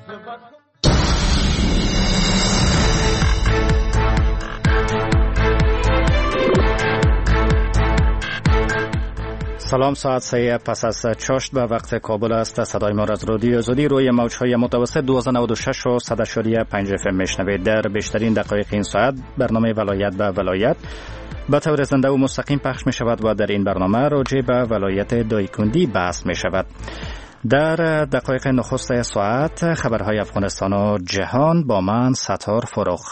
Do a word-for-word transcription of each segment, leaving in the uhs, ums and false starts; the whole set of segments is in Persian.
سلام، ساعت سه پس از چاشت به وقت کابل است. صدای ما از رادیو آزادی روی موجهای متوسط دو هزار و نود و شش و صد و پنج اف ام میشنوید. در بیشترین دقایق این ساعت برنامه ولایت به ولایت به طور زنده و مستقیم پخش می شود و در این برنامه راجع به ولایت دایکندی بحث می شود. در دقایق نخست ساعت خبرهای افغانستان و جهان با من ستار فروخ.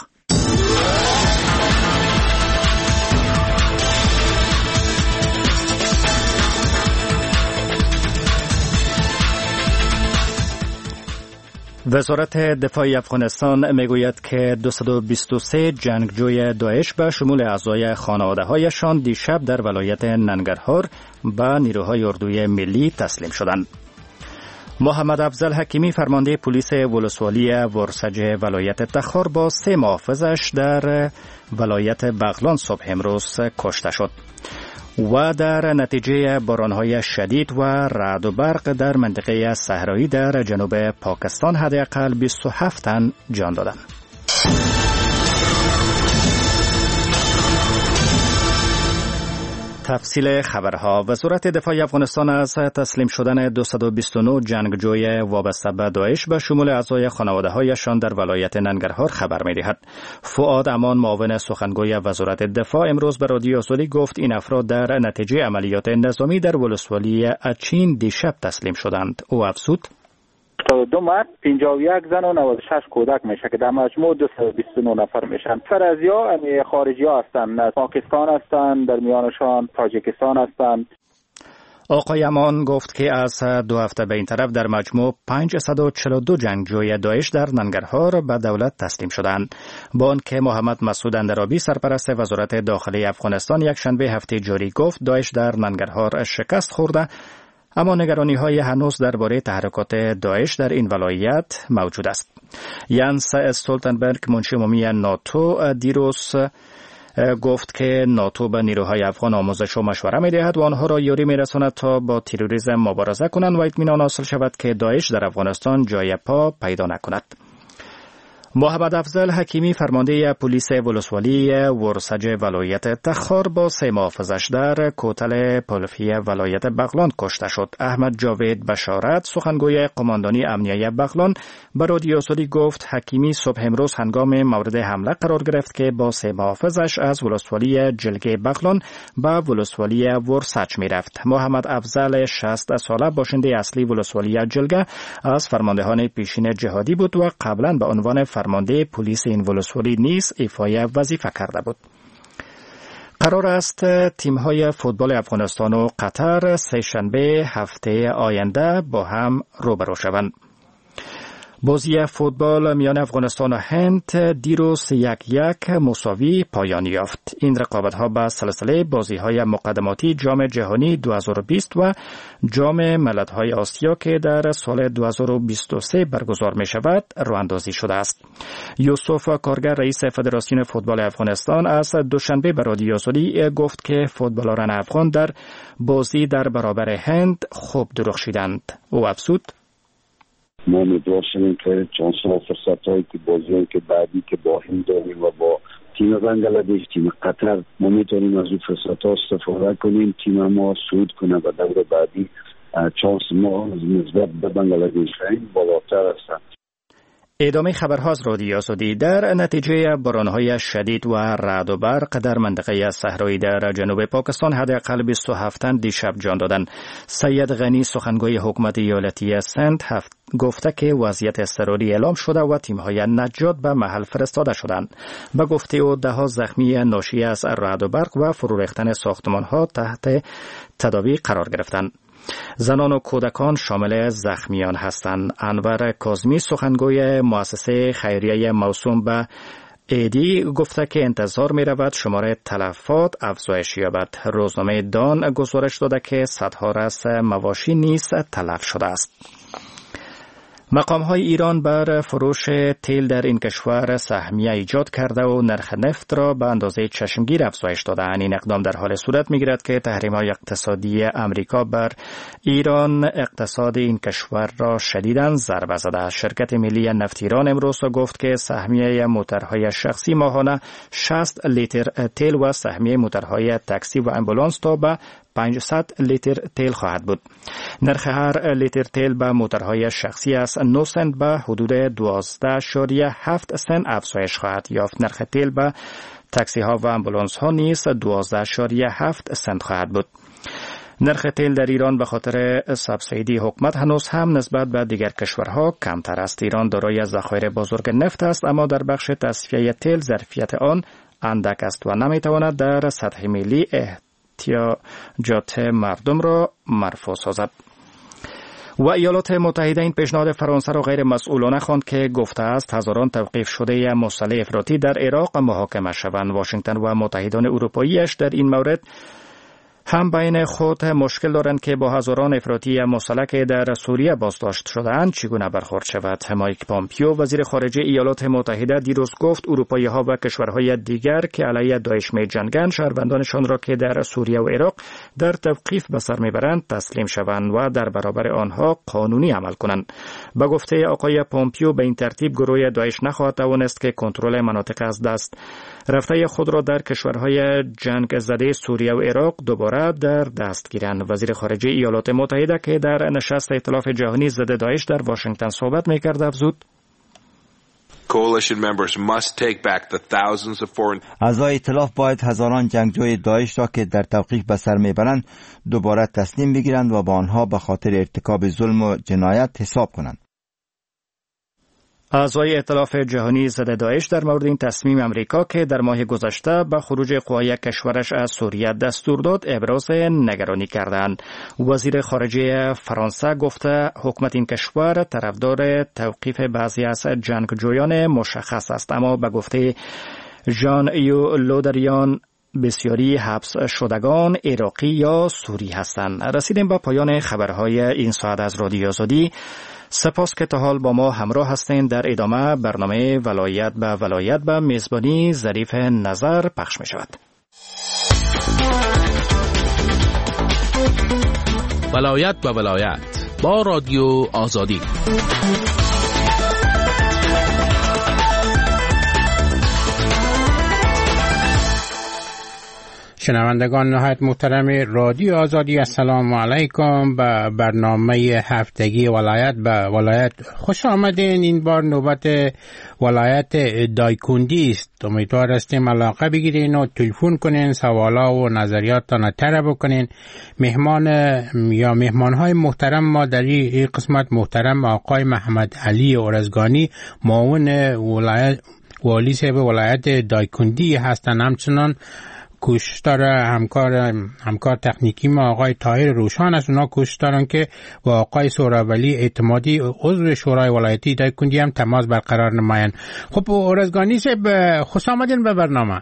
وزارت دفاع افغانستان میگوید که دویست و بیست و سه جنگجوی داعش به شمول اعضای خانواده‌هایشان دیشب در ولایت ننگرهار به نیروهای اردوی ملی تسلیم شدند. محمد افضل حکیمی فرمانده پلیس ولسوالی ورسج ولایت تخار با سه محافظش در ولایت بغلان صبح امروز کشته شد و در نتیجه بارانهای شدید و رعد و برق در منطقه صحرایی در جنوب پاکستان حداقل بیست و هفت تن جان دادند. تفصیل خبرها. وزارت دفاع افغانستان از تسلیم شدن دویست و بیست و نه جنگجوی وابسته به داعش به شمول اعضای خانواده‌هایشان در ولایت ننگرهار خبر می‌دهد. فؤاد امان معاون سخنگوی وزارت دفاع امروز به رادیو آزادی گفت این افراد در نتیجه عملیات نظامی در ولسوالی اچین دیشب تسلیم شدند. او افزود: دو مرد، پنجاه و یک زن و نود و شش کودک میشه که در مجموع دویست و بیست و نه نفر میشن. فرضیا خارجی ها هستند، از پاکستان هستند، در میانشان تاجیکستان هستند. آقای امان گفت که از دو هفته به این طرف در مجموع پانصد و چهل و دو جنگجوی داعش در ننگرهار به دولت تسلیم شدند. با آنکه محمد مسعود اندرابی سرپرست وزارت داخلی افغانستان یک شنبه هفته جاری گفت داعش در ننگرهار شکست خورده، اما نگرانی های هنوز درباره تحرکات داعش در این ولایت موجود است. یانس استولتنبرگ منشی عمومی ناتو دیروز گفت که ناتو به نیروهای افغان آموزش و مشوره می‌دهد و آنها را یاری می‌رساند تا با تروریسم مبارزه کنند و اطمینان حاصل شود که داعش در افغانستان جای پا پیدا نکند. محمد افضل حکیمی فرمانده پلیس ولسوالی ورسج ولایت تخار با سه محافظش در کوتل پلفی ولایت بغلان کشته شد. احمد جاوید بشارت سخنگوی قماندانی امنیه بغلان به رادیو آزادی گفت حکیمی صبح امروز هنگام مورد حمله قرار گرفت که با سه محافظش از ولسوالی جلگه بغلان به ولسوالی ورسج می رفت. محمد افضل شصت ساله باشنده اصلی ولسوالی جلگه از فرماندهان پیشین جهادی بود و قبلا به عنوان فرمانده پلیس این ولسوالی نیز ایفای وظیفه کرده بود. قرار است تیم‌های فوتبال افغانستان و قطر سه شنبه هفته آینده با هم روبرو شوند. بازی فوتبال میان افغانستان و هند دیروز یک یک مساوی پایان یافت. این رقابت‌ها به سلسله بازی‌های مقدماتی جام جهانی دو هزار و بیست و جام ملت‌های آسیا که در سال دو هزار و بیست و سه برگزار می‌شود راه‌اندازی شده است. یوسف کارگر رئیس فدراسیون فوتبال افغانستان از دوشنبه به رادیو آزادی گفت که فوتبالوران افغان در بازی در برابر هند خوب درخشیدند. او افزود: ما امیدوار شدیم که چانس‌ها و فرصت‌هایی که بازی‌هایی که بعدی که با هند داریم و با تیم بنگلادش، تیم قطر، ما میتونیم از اون فرصت‌ها استفاده کنیم، تیم ما صعود کنه و دور بعدی چانس ما نسبت به بنگلادش بالاتر است. ادامه خبرها از رادیو آزادی. در نتیجه بارانهای شدید و رعد و برق در منطقه صحرایی در جنوب پاکستان حداقل بیست و هفت تن دیشب جان دادند. سید غنی سخنگوی حکومت ایالتی سند هفت گفته که وضعیت اضطراری اعلام شده و تیم‌های نجات به محل فرستاده شدند. به گفته او ده ها زخمی ناشی از رعد و برق و فرو ریختن ساختمان‌ها تحت تداوی قرار گرفتند. زنان و کودکان شامل زخمیان هستند. انور کاظمی سخنگوی مؤسسه خیریه موسوم به ایدی گفته که انتظار می رود شماره تلفات افزایش یابد. روزنامه دان گزارش داده که صدها رأس مواشی نیز تلف شده است. مقام‌های ایران بر فروش تیل در این کشور سهمیه ایجاد کرده و نرخ نفت را به اندازه چشمگیر افزایش داده‌اند. این اقدام در حال صورت می‌گیرد که تحریم‌های اقتصادی امریکا بر ایران اقتصاد این کشور را شدیداً ضربه زده است. شرکت ملی نفت ایران امروز گفت که سهمیه موتورهای شخصی ماهانه شصت لیتر تیل و سهمیه موتورهای تاکسی و آمبولانس تا به پانصد لیتر تیل خواهد بود. نرخ هر لیتر تیل به موتورهای شخصی از نه سنت به حدود دوازده اشاریه هفت سنت افزایش خواهد یافت. نرخ تیل به تاکسی ها و آمبولانس ها نیز دوازده اشاریه هفت سنت خواهد بود. نرخ تیل در ایران به خاطر سابسیدی حکومت هنوز هم نسبت به دیگر کشورها کمتر است. ایران دارای ذخایر بزرگ نفت است، اما در بخش تصفیه تیل ظرفیت آن اندک است و نمیتواند در سطح ملی احتیاجات مردم را مرفوع سازد. و ایالات متحده این پیشنهاد فرانسه را غیر مسئولانه خواند که گفته است هزاران توقیف شده مسلح افراطی در عراق محاکمه شوند. واشنگتن و متحدان اروپاییش در این مورد هم بین خود مشکل دارند که با هزاران افراطی مسلح که در سوریه بازداشت شده‌اند چگونه برخورد شود. مایک پامپیو وزیر خارجه ایالات متحده دیروز گفت اروپایی‌ها و کشورهای دیگر که علیه داعش می‌جنگند شهروندانشان را که در سوریه و عراق در توقیف به سر میبرند تسلیم شوند و در برابر آنها قانونی عمل کنند. به گفته آقای پامپیو به این ترتیب گروه داعش نخواهد توانست که کنترل مناطق از دست رفته خود را در کشورهای جنگ زده سوریه و عراق دوباره در دست گیرند. وزیر خارجه ایالات متحده که در نشست ائتلاف جهانی ضد داعش در واشنگتن صحبت می‌کرد افزود: اعضای ائتلاف باید هزاران جنگجوی داعش را که در توقیف به سر میبرند دوباره تسلیم بگیرند و با آنها به خاطر ارتکاب ظلم و جنایت حساب کنند. اعضای ائتلاف جهانی ضد داعش در مورد این تصمیم امریکا که در ماه گذشته به خروج قوای کشورش از سوریه دستور داد ابراز نگرانی کردند. وزیر خارجه فرانسه گفته حکومت این کشور طرفدار توقیف بعضی از جنگجویان مشخص است، اما به گفته ژان ایو لودریان بسیاری حبس شدگان عراقی یا سوری هستند. رسیدیم به پایان خبرهای این ساعت از رادیو آزادی. سپاس که تا حال با ما همراه هستین. در ادامه برنامه ولایت به ولایت به میزبانی ظریف نظر پخش می شود. ولایت به ولایت با رادیو آزادی. شنوندگان نهایت محترم رادیو آزادی، السلام علیکم. به برنامه هفتگی ولایت به ولایت خوش آمدین. این بار نوبت ولایت دایکندی است. امیدوار هستیم علاقه بگیرین و تلفن کنین، سوالا و نظریاتتان طرح بکنین. مهمان یا مهمانهای محترم ما در این قسمت محترم آقای محمد علی ارزگانی، معاون ولایت والی صاحب ولایت دایکندی هستند. همچنان کوشش داره همکار همکار تکنیکی ما آقای طاهر روشان است. اونا کوشش دارن که با آقای سهرولی اعتمادی عضو شورای ولایتی دایکندی هم تماس برقرار نمایند. خب ارزگانی صاحب خوش آمدین به برنامه.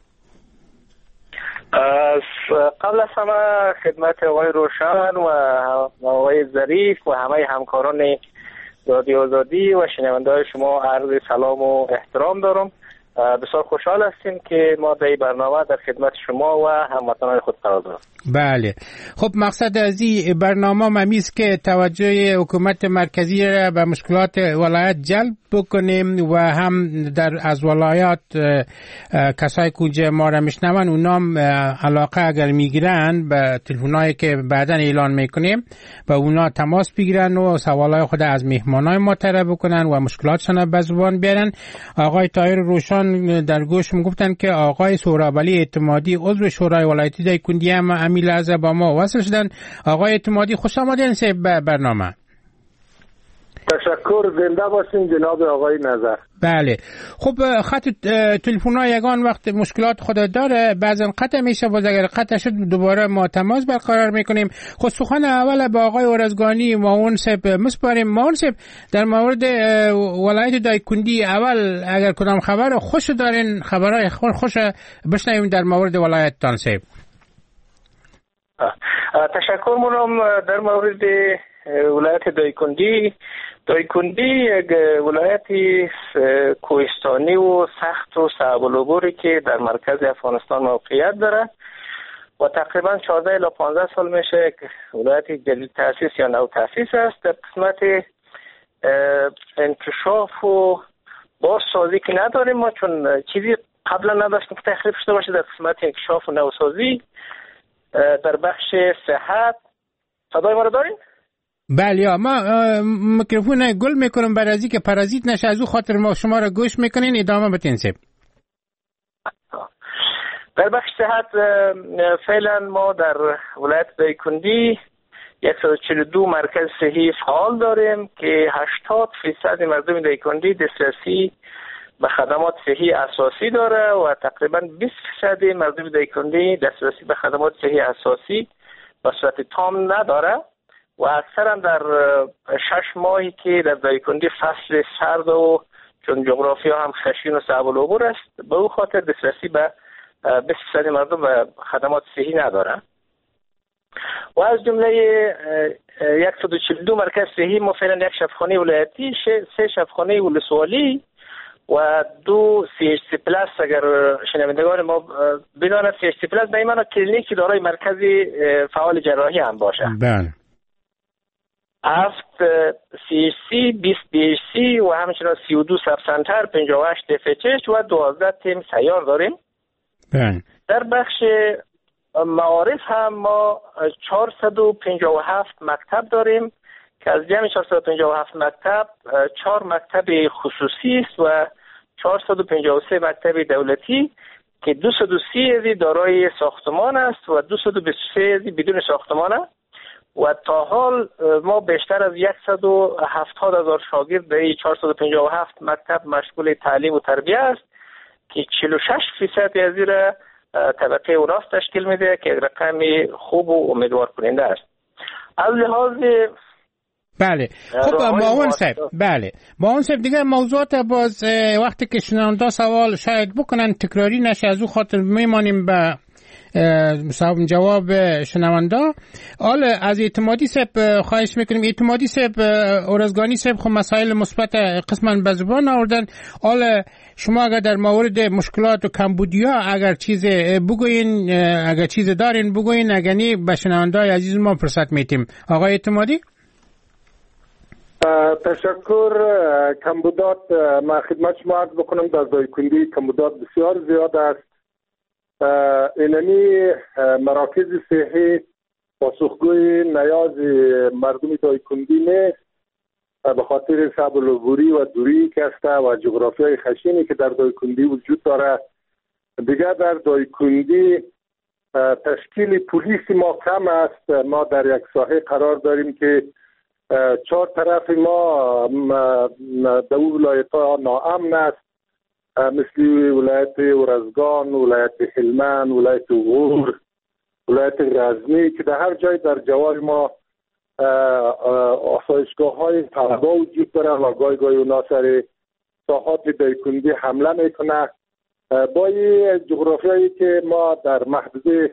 قبل از همه خدمت آقای روشان و آقای ظریف و همه همکاران رادیو آزادی و شنونده‌های شما عرض سلام و احترام دارم. بسیار خوشحال هستیم که ما در این برنامه در خدمت شما و هموطنان خود قرار داریم. بله، خب مقصد از این برنامه ممیز که توجه حکومت مرکزی را به مشکلات ولایت جلب بکنیم و هم در از ولایات کسایی که ما را میشنون اونام علاقه اگر میگیرن به تلفنایی که بعداً اعلان میکنیم و اونا تماس بگیرن و سوالای خود از مهمانای ما طرح بکنن و مشکلاتشون به زبان بیارن. آقای طاهر روشان در گوشم گفتن که آقای سهرولی اعتمادی عضو شورای ولایتی دایکندی هم همین لحظه با ما وصل شدن. آقای اعتمادی خوش آمدین به برنامه. تشکر، زنده باشین جناب آقای نظر. بله، خب خط تلفن‌ها یگان وقت مشکلات خود داره، بعضا قطع میشه و اگر قطع شد دوباره ما تماس برقرار میکنیم. خب سخن اول با آقای ارزگانی معاون صاحب مسپاریم. معاون صاحب در مورد ولایت دایکندی اول اگر کدام خبر خوش دارین، خبرهای خوش بشنویم در مورد ولایت تان صاحب. تشکر می‌کنم. در مورد ولایت دایکندی دایکندی یک ولایتی کوهستانی و سخت و صعب العبوری که در مرکز افغانستان موقعیت داره و تقریبا چهارده الی پانزده سال میشه که ولایت جدید تأسیس یا نو تأسیس است. در قسمت انکشاف و بازسازی که نداریم ما، چون چیزی قبلا نداشتیم که تخریب شده باشه. در قسمت انکشاف و نوسازی در بخش صحت صدای ما رو داریم؟ بله، ما میکروفون گل میکنم برای از اینکه پرازیت نشه، از او خاطر ما شما را گوش میکنین. ادامه بتین سب. در بخش صحت فعلا ما در ولایت دایکندی صد و چهل و دو مرکز صحی فعال داریم که هشتاد فیصد مردم دایکندی دسترسی به خدمات صحی اساسی داره و تقریبا بیست فیصد مردم دایکندی دسترسی به خدمات صحی اساسی به صورت تام نداره و اکثرا در شش ماهی که در دایکندی فصل سرد و چون جغرافیا هم خشن و صعب العبور است، به او خاطر دسترسی به بیست فیصد مردم به خدمات صحی نداره. و از جمله صد و چهل و دو مرکز صحی ما فعلا یک شفاخانه ولایتی، سه شفاخانه ولسوالی و دو سی اچ سی پلاس. اگر شنوندگان ما بدانند سی اچ سی پلاس به این معنی کلینیکی دارای مرکزی فعال جراحی هم باشه. بله. هفت سی اچ سی، بیست بی اچ سی و همچنین سی و دو سب سنتر، پنجاه و هشت اف اچ اچ و دوازده تیم سیار داریم. بله. در بخش معارف هم ما چهارصد و پنجاه و هفت مکتب داریم که از جمع چهارصد و پنجاه و هفت مکتب چهار مکتب خصوصی است و چهارصد و پنجاه و سه مکتب دولتی که دویست و سی دارای ساختمان است و دویست و بیست و سه بدون ساختمان است. و تا حال ما بیشتر از صد و هفتاد هزار شاگرد در چهارصد و پنجاه و هفت مکتب مشغول تعلیم و تربیت است که چهل و شش فیصد از این طبقه اوراس تشکیل میده که رقم خوب و امیدوار کننده است. از لحاظ بله. خب معاون صاحب، بله معاون صاحب دیگر موضوعات باز وقتی که شنونده سوال شاید بکنن تکراری نشه، از او خاطر میمانیم به جواب شنونده. حالا از اعتمادی صاحب خواهش میکنیم. اعتمادی صاحب اورزگانی صاحب خب مسائل مثبت قسما به زبان آوردن. حالا شما اگر در مورد مشکلات و کمبودیا اگر چیز بگوین، اگر چیز دارین بگوین، اگر نی به شنونده عزیز ما فرصت میتیم. آقای اعتمادی. تشکر. کمبودات ما خدمت شما عرض بکنم در دایکندی کمبودات بسیار زیاد است. اینمی مراکز صحی پاسخگوی نیاز مردم دایکندی نیست به خاطر صعب العبوری و دوری که است و جغرافیای خشنی که در دایکندی وجود داره. دیگر در دایکندی تشکیل پلیس ما کم است. ما در یک ساحه قرار داریم که چهار طرف ما در ولایت ها ناامن است، مثل ولایت ورزگان، ولایت هلمند، ولایت غور، ولایت غزنی که در هر جای در جوار ما آسایشگاه های طلبا وجود داره و گاهی گاهی اونا سر ساحات دایکندی حمله میکنه. با این جغرافیایی که ما در محدوده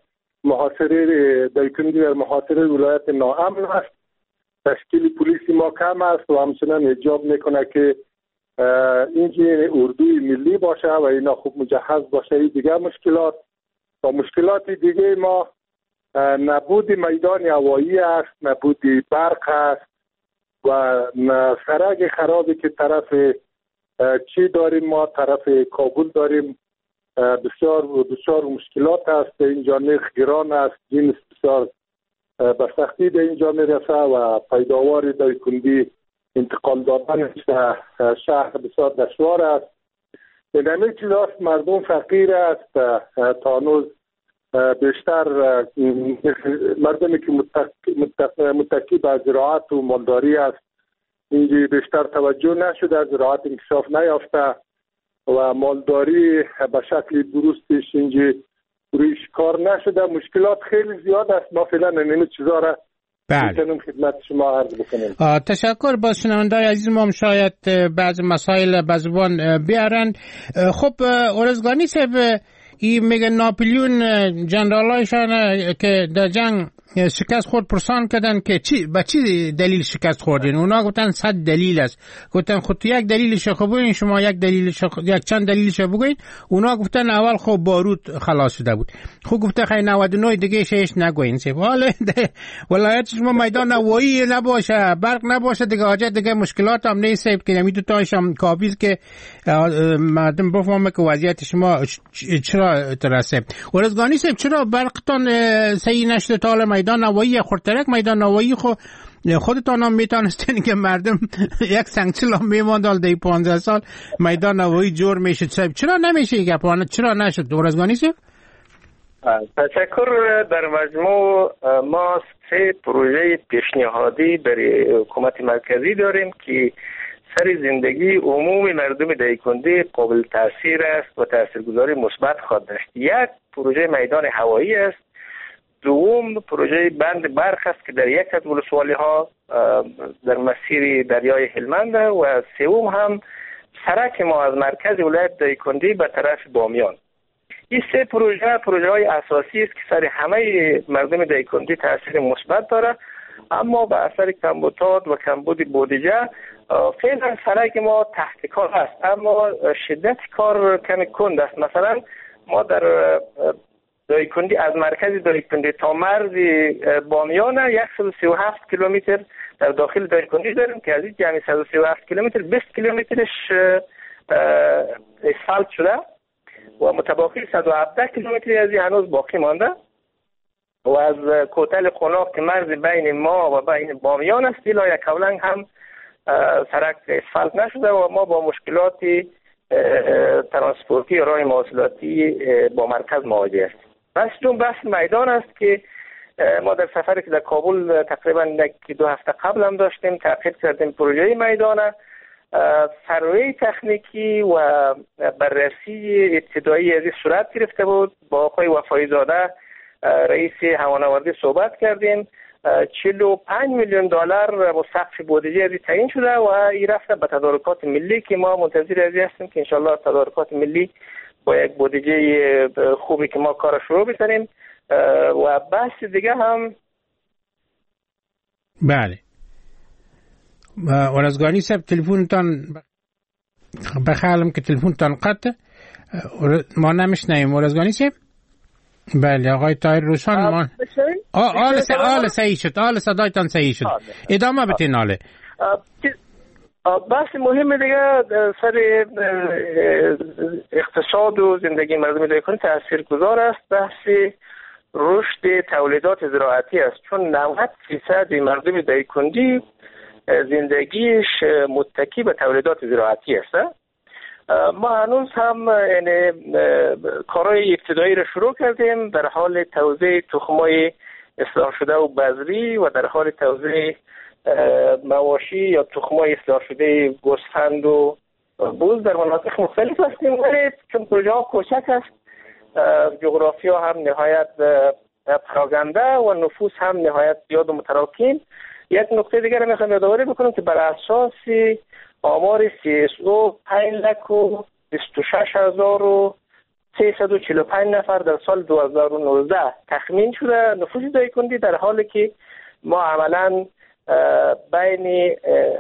محاصره دایکندی در محاصره ولایت ناامن است، تشکیل پلیسی ما کم است و همچنان ایجاب میکنه که اینجا اردوی ملی باشه و اینا خوب مجهز باشه. این دیگه مشکلات و مشکلات دیگه ما نبود میدان هوایی است، نبود برق است و سرک خرابی که طرف چی داریم ما طرف کابل داریم. بسیار بسیار مشکلات است. اینجا نرخ گران است، جنس بسیار به سختی به اینجا میرسه و پیداوار دایکندی انتقال دادن شهر بسیار دشوار است. این همه چیز است. مردم فقیر است. تا هنوز بیشتر مردمی که متکی به زراعت و مالداری است اینجا بیشتر توجه نشده، از زراعت انکشاف نیافته و مالداری به شکل درستش اینجا رویش کار نشده. مشکلات خیلی زیاد است. ما فعلا این چیزا را میتونم خدمت شما عرض بکنیم. تشکر. با شنوندای عزیز ما شاید بعض مسائل به زبان بیارن. خب اورزگانی صاحب، این میگه ناپلیون جنرالایشان که در جنگ شکست خورد پرسان کردن که چی با چی دلیل شکست خوردین؟ اونا گفتن صد دلیل است. گفتن خود یک دلیلش خب بگین، شما یک دلیلش یک چند دلیلش بگین. اونا گفتن اول خب بارود خلاص شده بود. خب گفته خیلی نود و نه دیگه شش نگوین. چه حالا ولایت شما میدان هوایی نباشه، برق نباشه دیگه، حاجت دیگه مشکلات هم نیست که نمی دو تاش هم کافی است که مردم بفهمه که وضعیت شما چرا ترسه. ورزگانی صاحب چرا برقتان صحیح نشده تا حالا؟ میدان هوایی خورترک میدان هوایی خو خودتان هم میتونستین که مردم یک سنگچل هم میماندال دی پانزده سال میدان هوایی جور میشه. چرا نمیشه این گپانه؟ چرا نشد ورزگانی صاحب؟ تشکر. در مجموع ما سه پروژه پیشنهادی برای حکومت مرکزی داریم که سر زندگی عمومی مردم دایکنده قابل تاثیر است و تاثیرگذاری مثبت خواهد داشت. یک پروژه میدان هوایی است، دوم پروژه بند برق است که در یک از ولسوالی ها در مسیر دریای هلمند و سوم هم سرک ما از مرکز ولایت دایکنده به طرف بامیان. این سه پروژه پروژه های اساسی است که سر همه مردم دایکنده تاثیر مثبت داره، اما به اثر کمبودات و کمبود بودجه فعلا سرک ما تحت کار است، اما شدت کار کمی کند است. مثلا ما در دایکنده از مرکز دایکنده تا مرز بامیان صد و سی و هفت کیلومتر در داخل دایکنده داریم که از این جمعی صد و سی و هفت کیلومتر بیست کیلومترش اسفالت شده و متباقی صد و هفده کیلومتری از این هنوز باقی مانده و از کوتل قناق که مرز بین ما و بین بامیان است ایلا یک کولنگ هم سرک اسفالت نشده و ما با مشکلات ترانسپورتی راه مواصلاتی با مرکز مواجه است. بس دوم بحث میدان است که ما در سفری که در کابل تقریبا یک دو هفته قبل هم داشتیم تعقیب کردیم پروژه میدان. سروی تکنیکی و بررسی ابتدایی از این صورت گرفته بود. با آقای وفایی زاده رئیس هوانوردی صحبت کردیم. چهل و پنج میلیون دلار سقف بودجه از تعیین شده و این رفته به تدارکات ملی که ما منتظر از هستیم که انشالله تدارکات ملی با یک بودجه خوبی که ما کار شروع بکنیم. و بحث دیگه هم بله ورزگانی صاحب تلفنتان بخیالم که تلفنتان قطع ما نمیشنیم. ورزگانی صاحب بله آقای طاهر روشان ما آل س... آل صحیح شد، آل صدایتان صحیح شد. ادامه بتین. آله بحث مهم دیگه سر اقتصاد و زندگی مردم دایکنده تأثیر گذار است. بحث رشد تولیدات زراعتی است، چون نود درصد مردم دایکنده زندگیش متکی به تولیدات زراعتی است. ما هنوز هم یعنی کارهای ابتدایی را شروع کردیم در حال توزیع تخمای اصلاح شده و بذری و در حال توزیع مواشی یا تخمای اصلاح شده گوسفند و بوز در مناطق مختلف هستیم، ولی چون پروژه ها کوچک است جغرافیا هم نهایت پراگنده و نفوس هم نهایت زیاد و متراکم. یک نکته دیگر را میخوام یادآوری بکنم که بر اساس آمار سی اس او پنج لک و بیست و شش هزار و سیصد و چهل و پنج نفر در سال دو هزار و نوزده تخمین شده نفوس دایکنده، در حالی که ما عملا بین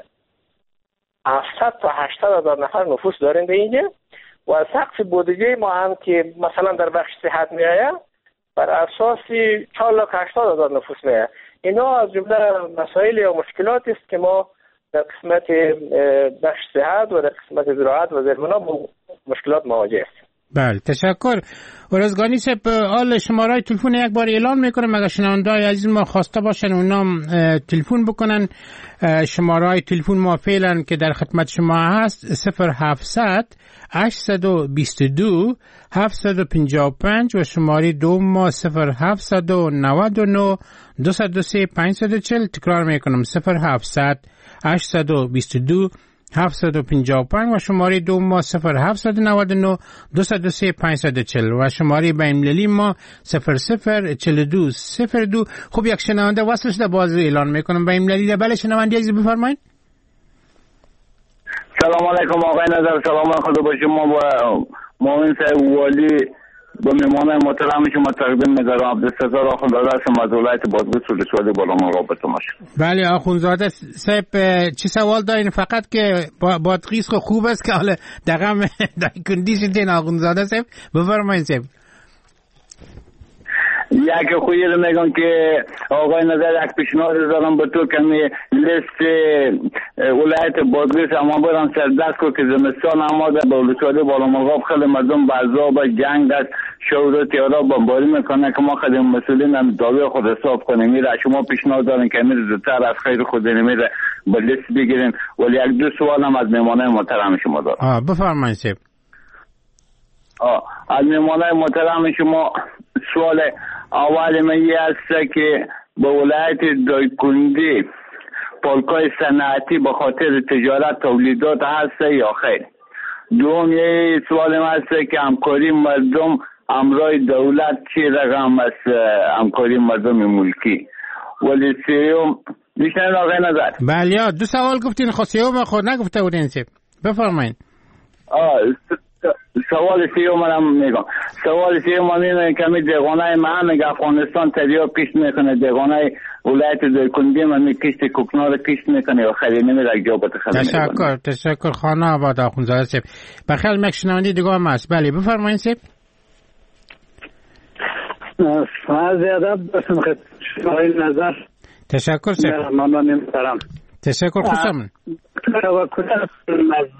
هفتصد تا هشتصد هزار نفر نفوس داریم به اینجا و سقف بودجه ما هم که مثلا در بخش صحت می آید بر اساس چهار لاک هشتاد هزار نفوس می آید. اینا از جمله مسائل یا مشکلات است که ما در قسمت بخش صحت و در قسمت زراعت و زیربنا با مشکلات مواجه است. بله تشکر. ورزگانی صاحب آل شماره تلفن یک بار اعلان میکنم اگر شنونده‌های عزیز ما خواسته باشن اونا تلفن بکنن. شماره تلفن ما فعلا که در خدمت شما هست صفر هفتصد هشتصد و بیست و دو هفتصد و پنجاه و پنج و شماره دوم ما صفر هفتصد و نود و نه دویست و سه پانصد و چهل. تکرار میکنم صفر هفتصد هشتصد و بیست و دو هفتصد و پنجاه و پنج و شماره دوم ما صفر هفتصد و نود و نه دویست و سه پانصد و چهل و شماره بین‌المللی ما صفر صفر چهل و دو صفر دو. خب یک شنونده وصل شده باز اعلان میکنم بین‌المللی. بله شنونده عزیز بفرمایید. سلام علیکم آقای نظر، سلام خدا با شما و مؤمن صاحب والی به مهمانان محترم شما تقدیم می‌دارم. عبدالستار آخونزاده هستم از ولایت بادغیس ولسوالی بالامرغاب به تماشا. بله آخونزاده صاحب چی سوال دارین؟ فقط که بادغیس خوب است که حالا دقیقاً کندیشن تین آخونزاده صاحب بفرمایید صاحب. یک خویی رو میگم که آقای نظر یک پیشنهاد دارم به تو کمی لیست ولایت بادغیس اما برام سردست کو که زمستان آماده به ولسوالی بالامرغاب خیلی مردم به عذاب جنگ است شور و تیارا بمباری میکنه که ما خیلی مسئولین هم دعوی خود حساب کنیم. میره شما پیشنهاد دارین که میره زودتر از خیر خود میره به لیست بگیرین. ولی یک دو سوال هم از مهمانان محترم شما دارم. آه بفرمایید صاحب. آه از مهمانان محترم شما سوال اول من یه است که به ولایت دایکنډي پالکای صنعتی به خاطر تجارت تولیدات هست یا خیر؟ دوم یه سوال من است که همکاری مردم امرای دولت چی رقم است همکاری مردم ملکی؟ ولی سیوم میشنن آقای نظر؟ بله دو سوال گفتین خود سیوم خود نگفته بودین سیب بفرمایید. آه سوال سیوم هم میگم سوال سیوم هم میگم کمی دقانه من میگه افغانستان تریا کشت میکنه دقانه ولایت دایکنډي من کشت کوکنار کشت میکنه و خیلی نمیره جا بتخیل. تشکر تشکر خانه آباد آخونزاده صاحب. بخیر یک شنونده دیگه هم هست. بله بفرمایید صاحب. از ادب بسم خدمت نظر. تشکر صاحب. ممنون محترم. تشکر خوشم. توکل از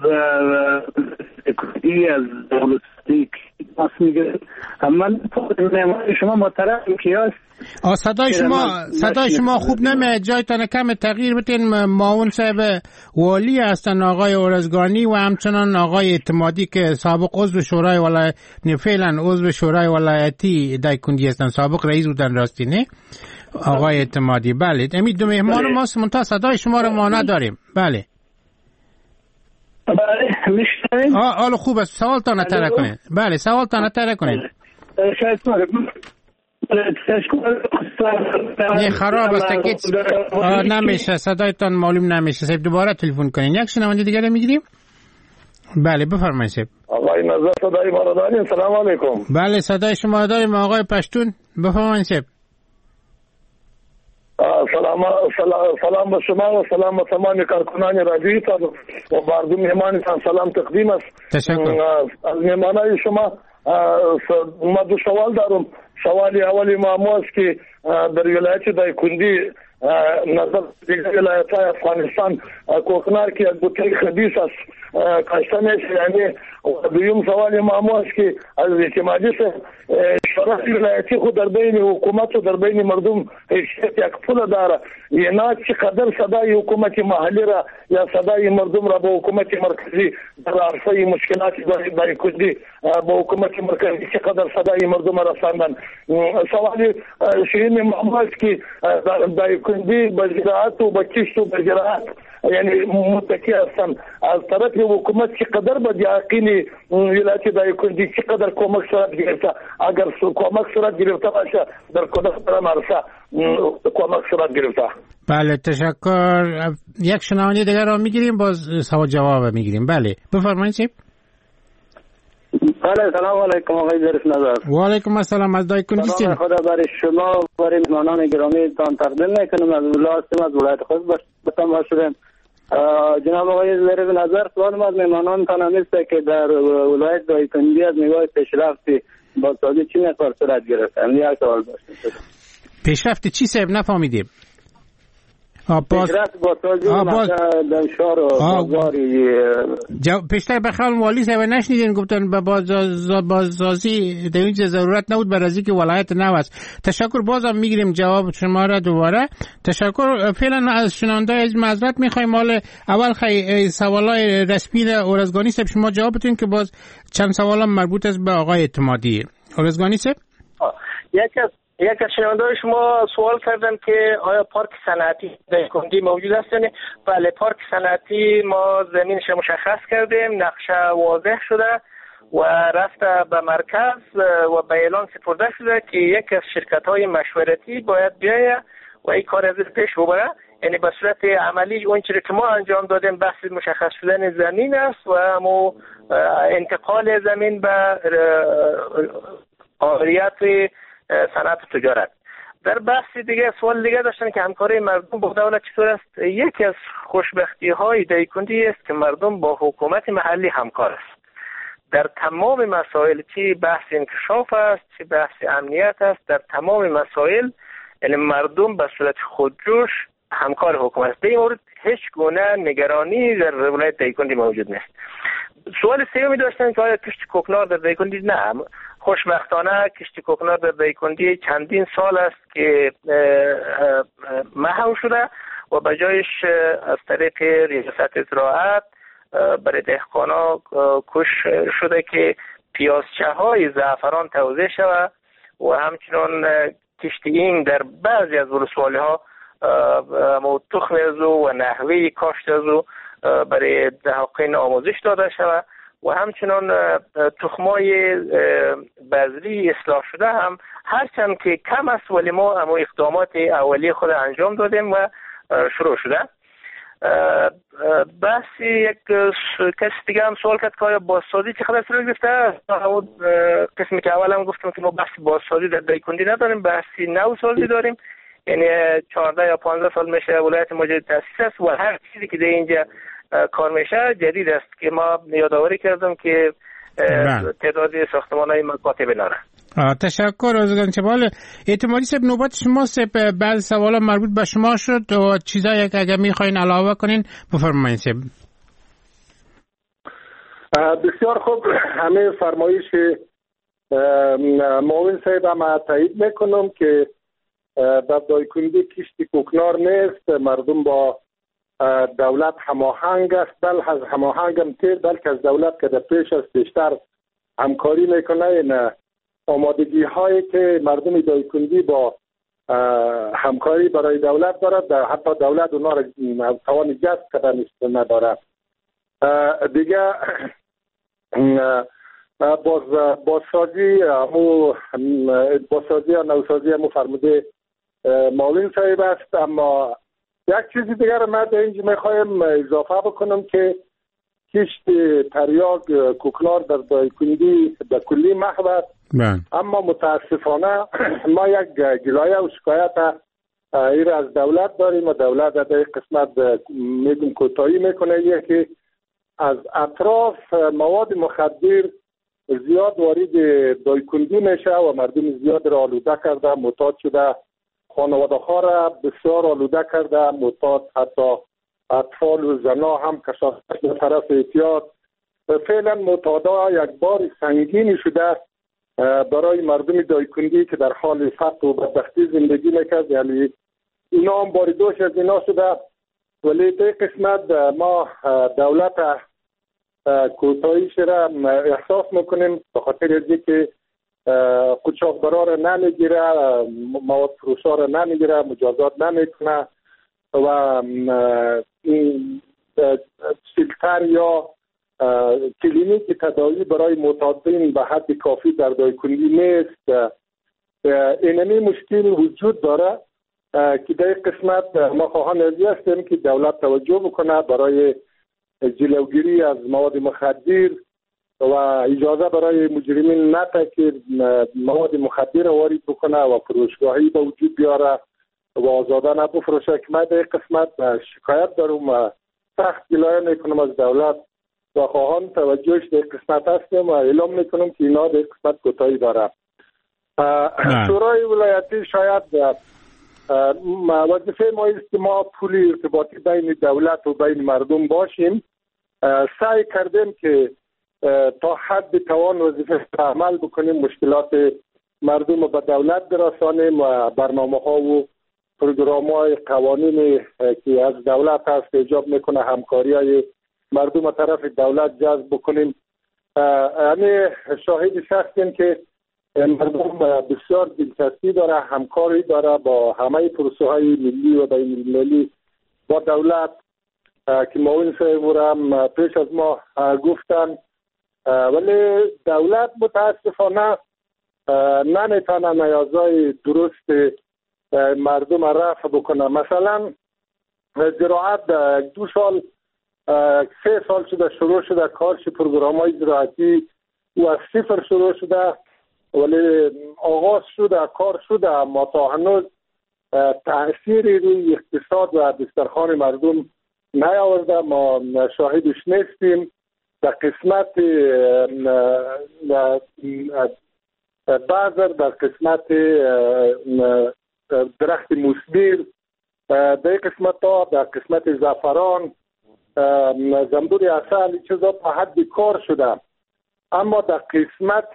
کردی از دولتی ماس میگه من شما محترم کیاست؟ آ صدای شما صدای شما خوب نمیاد جایتان کم تغییر بدین. معاون صاحب والی هستن آقای اورزگانی و همچنان آقای اعتمادی که سابق عضو شورای ولایت فعلا عضو شورای ولایتی دایکنډي هستن سابق رئیس بودن راستی نه آقای اعتمادی. بله امید دو مهمان ما منتها صدای شما رو ما نداریم. بله بله میشنوید؟ آه حالا خوب است سوال تا نتره کنید. بله سوال تا نتره کنید. نه خراب است که نمیشه صدایتان معلوم نمیشه. صاحب دوباره تلفن کنین. یک شنونده دیگه رو میگیریم. بله بفرمایید صاحب. آقای نظر صدای ما رو دارین؟ سلام علیکم. بله صدای شما داریم آقای پشتون بفرمایید صاحب. سلام سلام به شما و سلام به تمام کارکنان رادیویی و مردم مهمانتان سلام تقدیم است. تشکر. از مهمانای شما ما دو سوال دارم. سوالی اولی معموز که در ولایت دایکنډي نظر دیگر ولایت های افغانستان کوکنار که یک بوتل خبیث است کاشته میشه. یعنی دویم سوال معموز که از اعتمادی سے شورای ولایتی خود در بین حکومت و در بین مردم یک پول داره اینا چقدر صدای حکومت محلی را یا صدای مردم را به حکومت مرکزی در عرصه مشکلات دایکنډي به حکومت مرکزی چقدر صدای مردم را رساندن. سوال شیرین معموز که دایکنډي به زراعت و به کشت و به زراعت یعنی متکی هستن از طرف حکومت چقدر به دیاقین ولایت دایکنډي چقدر کمک صورت گرفته اگر کمک صورت گرفته باشه در کدام برام عرصه کمک صورت گرفته. بله تشکر. یک شنونده دیگر رو میگیریم باز سوال جواب میگیریم. بله بفرمایید صاحب. بله سلام علیکم آقای ظریف نظر. و علیکم السلام از دایکنډي. سلام خدا برای شما و برای مهمانان گرامی تان تقدیم میکنم. از ولایت از ولایت خود به تماس شدم. جناب آقای ظریف نظر سوال از مهمانان تان همیست که در ولایت دایکنډي از نگاه پیشرفتی بازسازی چی مقدار صورت گرفته؟ همین یک سوال داشتم. پیشرفت چی صاحب نفهمیدیم؟ پیشرفت بازسازی در شهر و بازاری پیشتر بخوال والی صاحب نشنیدین گفتن به بازسازی در اینجا ضرورت نبود برای از اینکه ولایت نو است. تشکر. بازم میگیریم جواب شما را دوباره. تشکر. فعلا از شنونده از معذرت میخوایم. مال اول خیلی سوالای رسمی اورزگانی صاحب شما جواب بدین که باز چند سوال مربوط است به آقای اعتمادی. اورزگانی صاحب یک از یک از شنونده‌های شما سوال کردن که آیا پارک صنعتی دایکنډي موجود است؟ بله پارک صنعتی ما زمینش مشخص کردیم نقشه واضح شده و رفته به مرکز و به اعلان سپرده شده که یک از شرکت‌های مشورتی باید بیاید و این کار از پیش ببره. یعنی به صورت عملی اون چیزی که ما انجام دادیم بحث مشخص شدن زمین است و مو انتقال زمین به آمریت صنعت تجارت. در بحث دیگه سوال دیگه داشتن که همکاری مردم با دولت چطور است. یکی از خوشبختی های دایکندی است که مردم با حکومت محلی همکار است در تمام مسائل، چه بحث انکشاف است چه بحث امنیت است، در تمام مسائل یعنی مردم به صورت خودجوش همکار حکومت است. در این مورد هیچ گونه نگرانی در ولایت دایکندی موجود نیست. سوال سومی داشتن که آیا کشت کوکنار در دایکندی؟ نه، خوشبختانه کشت کوکنار در دایکندی چندین سال است که محو شده و به جایش از طریق ریاست زراعت برای دهقانا کش شده که پیازچه های زعفران توزیع شود و همچنین کشت این در بعضی از ولسوالی ها تخم ازو و نحوه کاشت ازو برای دهقان آموزش داده شود و همچنین تخمای بذری اصلاح شده هم هرچند که کم است ولی ما اما اقدامات اولیه خود انجام دادیم و شروع شده. بحث یک کس دیگه هم سوال کرد که آیا بازسازی چه خبر صورت گرفته؟ قسمی که اول هم گفتم که ما بحث بازسازی در دایکندی نداریم، بحثی نوسازی داریم. یعنی چهارده یا پانزده سال میشه ولایت ما جدید تاسیس است و هر چیزی که در اینجا کار میشه جدید است که ما یادآوری کردم که تعداد ساختمان‌های مکاتب ناره. تشکر از گنجبال اعتمادی صاحب. نوبت شما صاحب، بعض سوالا مربوط به شما شد و چیزایی که اگر میخواین علاوه کنین بفرمایید صاحب. بسیار خوب، همه فرمایش معاون صاحب هم تایید میکنم که در دایکندی کشت کوکنار نیست، مردم با دولت هماهنگ است، بل از هماهنگ هم تیر بلکه از دولت که در پیش است بیشتر همکاری میکنه. این آمادگی هایی که مردم دایکندی با همکاری برای دولت دارد، حتی دولت اونا را توان جذب کردن ندارد. دیگه باز بازسازی امو بازسازی یا نوسازی امو فرموده معاون صاحب است. اما یک چیزی دیگر را من در اینجا میخوایم اضافه بکنم که کشت تریاک کوکنار در دایکندی به کلی محو است. اما متاسفانه ما یک گلایه و شکایت ایر از دولت داریم و دولت در این قسمت میگم کوتاهی میکنه. یکی از اطراف مواد مخدر زیاد وارد دایکندی میشه و مردم زیاد را آلوده کرده، معتاد شده، خانواده ها را بسیار آلوده کرده، معتاد حتی اطفال و زنا هم کشاندن به طرف اعتیاد. فعلا معتادا یک بار سنگینی شده برای مردم دایکندی که در حال فقر و بدبختی زندگی میکرد. یعنی اینا هم باریدوش از اینا شده. ولی در قسمت ما دولت کوتاهیش را احساس میکنیم به خاطر از اینکه قاچاقبرا را نمیگیره، مواد فروشا را نمیگیره، مجازات نمیکنه و این سیلتر یا کلینیک تداوی برای معتادین به حد کافی در دایکندی نیست. اینمی مشکل وجود داره که در قسمت ما خواهان ازی هستیم که دولت توجه بکنه برای جلوگیری از مواد مخدر و اجازه برای مجرمین نده که مواد مخدر وارد بکنه و فروشگاهی به وجود بیاره و آزاده نبفروشه. که من در قسمت شکایت دارم و سخت گلایه میکنم از دولت و خواهان توجهش در قسمت هستیم و اعلام میکنم که اینا در قسمت کوتاهی داره. شورای ولایتی شاید وظیفه ما است که ما پول ارتباطی بین دولت و بین مردم باشیم. سعی کردیم که تا حد توان وظیفه عمل بکنیم، مشکلات مردم به دولت برسانیم و برنامه ها و پروگرام های قوانین که از دولت هست ایجاب میکنه همکاری های مردم از طرف دولت جذب بکنیم. یعنی شاهد شخصیم که مردم بسیار دلچسپی داره، همکاری داره با همه پروسه های ملی و بین المللی با دولت که معاون صاحب هم پیش از ما گفتن. ولی دولت متاسفانه نمیتونه نیازهای درست مردم رفع بکنه. مثلا زراعت دو سال سه سال شده شروع شده کارش پروگرام های زراعتی و از صفر شروع شده ولی آغاز شده، کار شده، اما تا هنوز تأثیری روی اقتصاد و دسترخوان مردم نیاورده. ما شاهدش نیستیم. در قسمت بذر، در قسمت درخت موسبیر، در قسمت ها، در قسمت زعفران، زنبور عسل، چیزا تا حد کار شده، اما در قسمت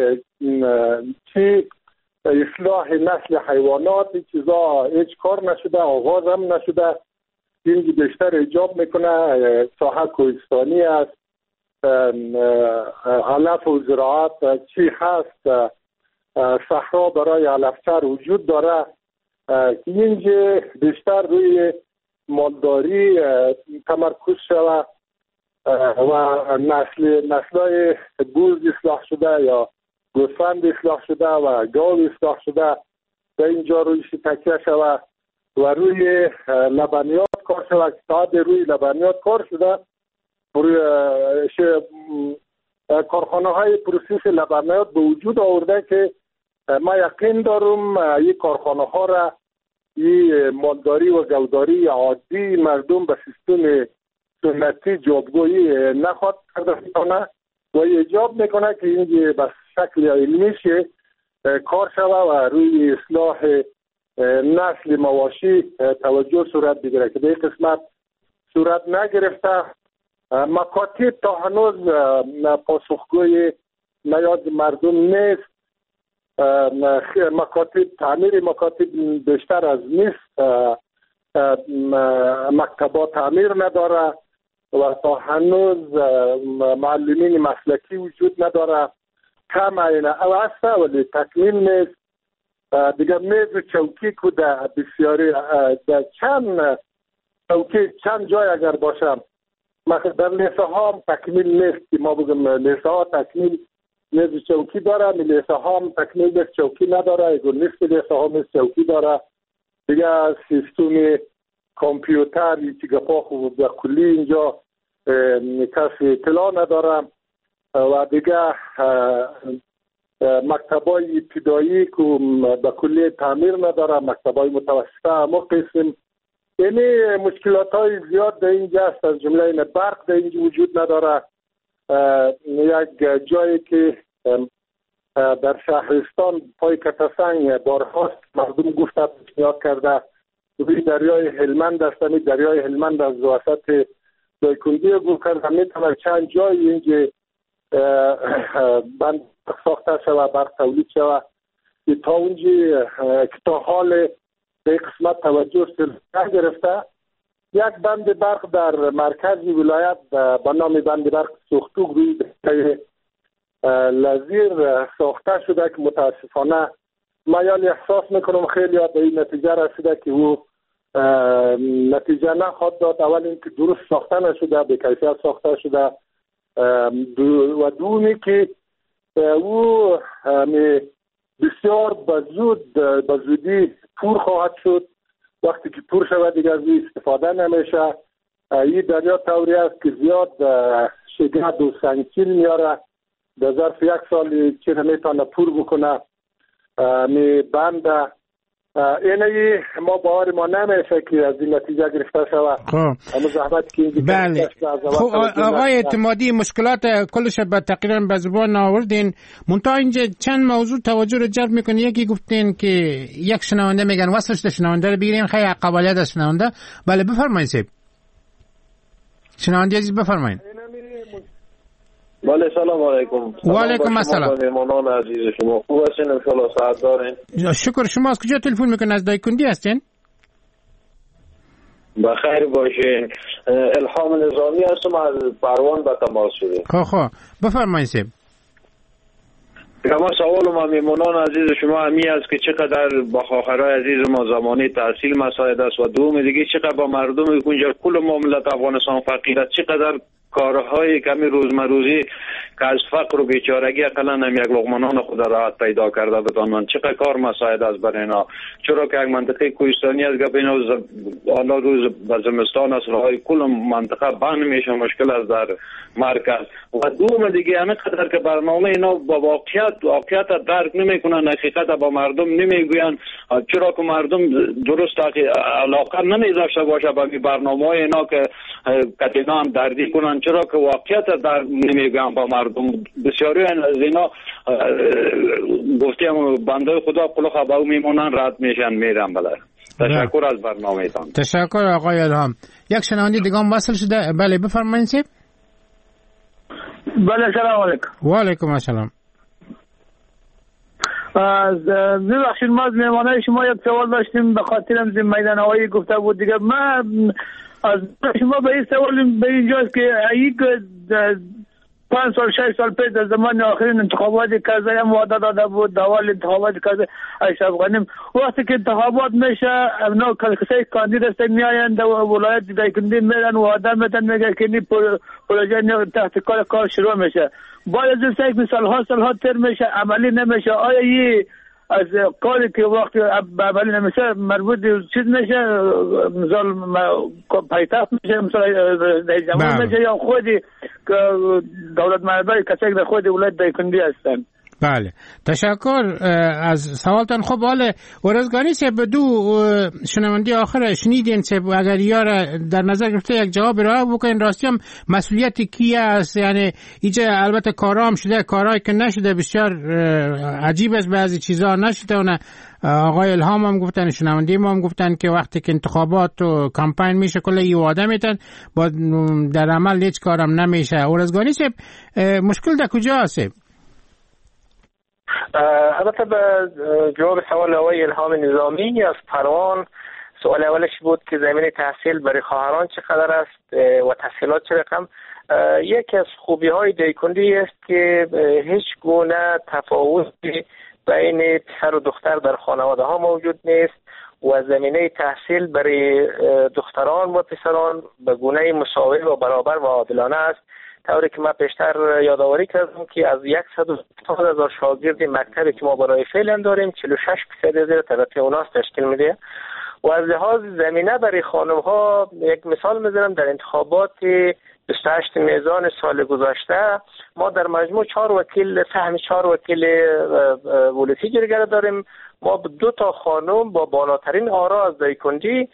چی اصلاح نسل حیوانات چیزا هیچ کار نشده، آغاز هم نشده. این بیشتر ایجاب میکنه ساحه کوهستانی است، علف و زراعت چی هست، صحرا برای علفچر وجود داره. اینجا بیشتر روی مالداری تمرکز شده و نسل نسلای گوز اصلاح شده یا گوسفند اصلاح شده و گاو اصلاح شده در اینجا رویش تکیه شده و روی لبنیات کار شده. تا روی لبنیات کار شده، روی کارخانه های پروسس لبنیات به وجود آورده که ما یقین دارم این کارخانه ها را این مالداری و گوداری عادی مردم به سیستم سنتی جابگویی نخواد کرده کنه و ایجاب میکنه که این به شکل علمیش کار شوه و روی اصلاح نسل مواشی توجه صورت بگیره که به قسمت صورت نگرفته. مکاتب تا هنوز پاسخگوی نیاز مردم نیست. مکاتب، تعمیر مکاتب بیشتر از نیست، مکتبات تعمیر نداره و تا هنوز معلمین مسلکی وجود نداره. کم اینه او هسته ولی تکمیل نیست. دیگه میز و چوکی که در بسیاری در چند چوکی چند جای اگر باشم، مثلا در لیسه ها هم تکمیل نیست که ما بگم لیسه ها تکمیل میز و چوکی داره، لیسه ها هم تکمیل نیست چوکی نداره، اگر نیست لیسه ها میز چوکی داره. دیگه سیستم کامپیوتر یکی گپا خوب در کلی اینجا کسی اطلاع نداره و دیگه مکتبای ابتدایی که به کلی تعمیر نداره، مکتبای متوسطه همه قسم. یعنی مشکلات های زیاد در اینجا است، از جمله این برق در اینجا وجود نداره. یک جایی که در شهرستان پای کتسنگ بارهاست مردم گفته پیشنهاد کرده روی دریای هلمند است، دریای هلمند از وسط دایکندی گفت کرده میتونه چند جای اینجا بند ساخته شوه، برق تولید شوه که تا اونجا که تا حال به قسمت توجه نگرفته. یک بند برق در مرکز ولایت به نام بند برق سوختوگ روی دریای لذیر ساخته شده که متاسفانه ما یعنی احساس میکنم خیلی به این نتیجه رسیده که او نتیجه نخواد داد. اول اینکه درست ساخته نشده، به کیفیت ساخته شده و دومی که او بسیار بزود بزودی پور خواهد شد. وقتی که پور شود دیگر از استفاده نمیشه. این دریا طوری است که زیاد شگرد و سنگچیل میاره، در ظرف یک سال چی نمیتونه پور بکنه می بنده. اینه ما باور ما نمیشه که از این نتیجه گرفته شود. اما زحمت که اینجا بله. خب آقای اعتمادی مشکلات کلش به تقریبا به زبان آوردین، منتها اینجا چند موضوع توجه رو جلب میکنه. یکی گفتین که یک شنونده میگن واسه شنونده رو بگیرین، خیلی قبالیت از شنونده. بله بفرمایید سیب شنونده عزیز بفرمایید. بله سلام علیکم. و علیکم السلام. مهمانان عزیز شما خوب هستین؟ ان شاء الله صحت دارین؟ شکر. شما از کجا تلفن میکنین؟ از دایکندی هستین؟ بخیر باشین. الهام نظامی هستم از پروان به تماس شدیم. خب خب بفرمایید سیب. اما سوال ما میمونان عزیز شما همی است که چقدر با خواهرای عزیز ما زمانی تحصیل مساعد است و دوم دیگه چقدر با مردم کنجا کل مملکت افغانستان فقیر است، چقدر کارهای کمی روزمروزی که از فقر و بیچارگی اقلا هم یک لقمه نان خود راحت پیدا کرده بتانند. چقدر کار مساعد است برای اینا، چرا که یک منطقه کوهستانی از گپ اینا حالا روز به زمستان است راهی کل منطقه بند میشه، مشکل است در مرکز. و دوم دیگه همین قدر که برنامه اینا با واقعیت واقعیت درک نمیکنن، حقیقت با مردم نمیگوین، چرا که مردم درست علاقه نمیداشته باشه به برنامه های اینا که کتینا هم دردی کنن، چرا که واقعیت درک نمیگوین با مردم. بسیاری از اینا گفتیم بنده خدا قلوخ باو میمونن، رد میشن میرن. بله تشکر از برنامه ایتان. تشکر آقای الهام. یک شنونده دیگه هم وصل شده. بله بفرمایید سیب. بله سلام علیکم. و علیکم السلام. از ببخشید ما از مهمانای شما یک سوال داشتیم، به خاطر هم میدان هوایی گفته بود دیگه. من از شما به این سوال به اینجاست که یک پنج سال شش سال پیش در زمان آخرین انتخابات کازی هم وعده داده بود، دوال انتخابات کازی اشرف غنی وقتی که انتخابات میشه اونا کسای کاندید است میآیند و ولایت دایکندی میرن وعده میدن میگه که این پروژه تحت کار کار شروع میشه، بعد از این یک سالها سالها تر میشه عملی نمیشه. آیا این از کاری که وقتی عملی نمیشه مربوط چیز میشه مثال پایتخت میشه مثال رئیس جمهور میشه یا خودی دولت مردای کسایی که خود ولایت دایکندی هستن؟ بله تشکر از سوالتان. خب حالا ورزگانی سه به دو شنوندی آخر شنیدین سه اگر یار در نظر گرفته یک جواب راه بکنین راستی هم مسئولیت کی است؟ یعنی اینجا البته کارا هم شده، کارهایی که نشده بسیار عجیب است، بعضی چیزا نشده و نه. آقای الهام هم گفتن، شنوندی ما هم گفتن که وقتی که انتخابات و کمپین میشه کل ای وعده میتن با در عمل هیچ کارم نمیشه. ورزگانی سه مشکل در کجا است؟ البته به جواب سوال آقای الهام نظامی از پروان، سوال اولش بود که زمینه تحصیل برای خواهران چقدر است و تحصیلات چه رقم. یکی از خوبی های دایکندی است که هیچ گونه تفاوتی بین پسر و دختر در خانواده ها موجود نیست و زمینه تحصیل برای دختران و پسران به گونه مساوی و برابر و عادلانه است، طوری که ما پیشتر یادآوری کردم که از صد و هفتاد هزار شاگرد مکتبی که ما برای فعلا داریم چهل و شش درصد زیر طبقه اوناس تشکیل میده. و از لحاظ زمینه برای خانم ها یک مثال میزنم، در انتخابات بیست و هشت میزان سال گذشته ما در مجموع چهار وکیل سهم چهار وکیل ولایتی جرگه داریم. ما دو تا خانم با بالاترین آرا از دایکندی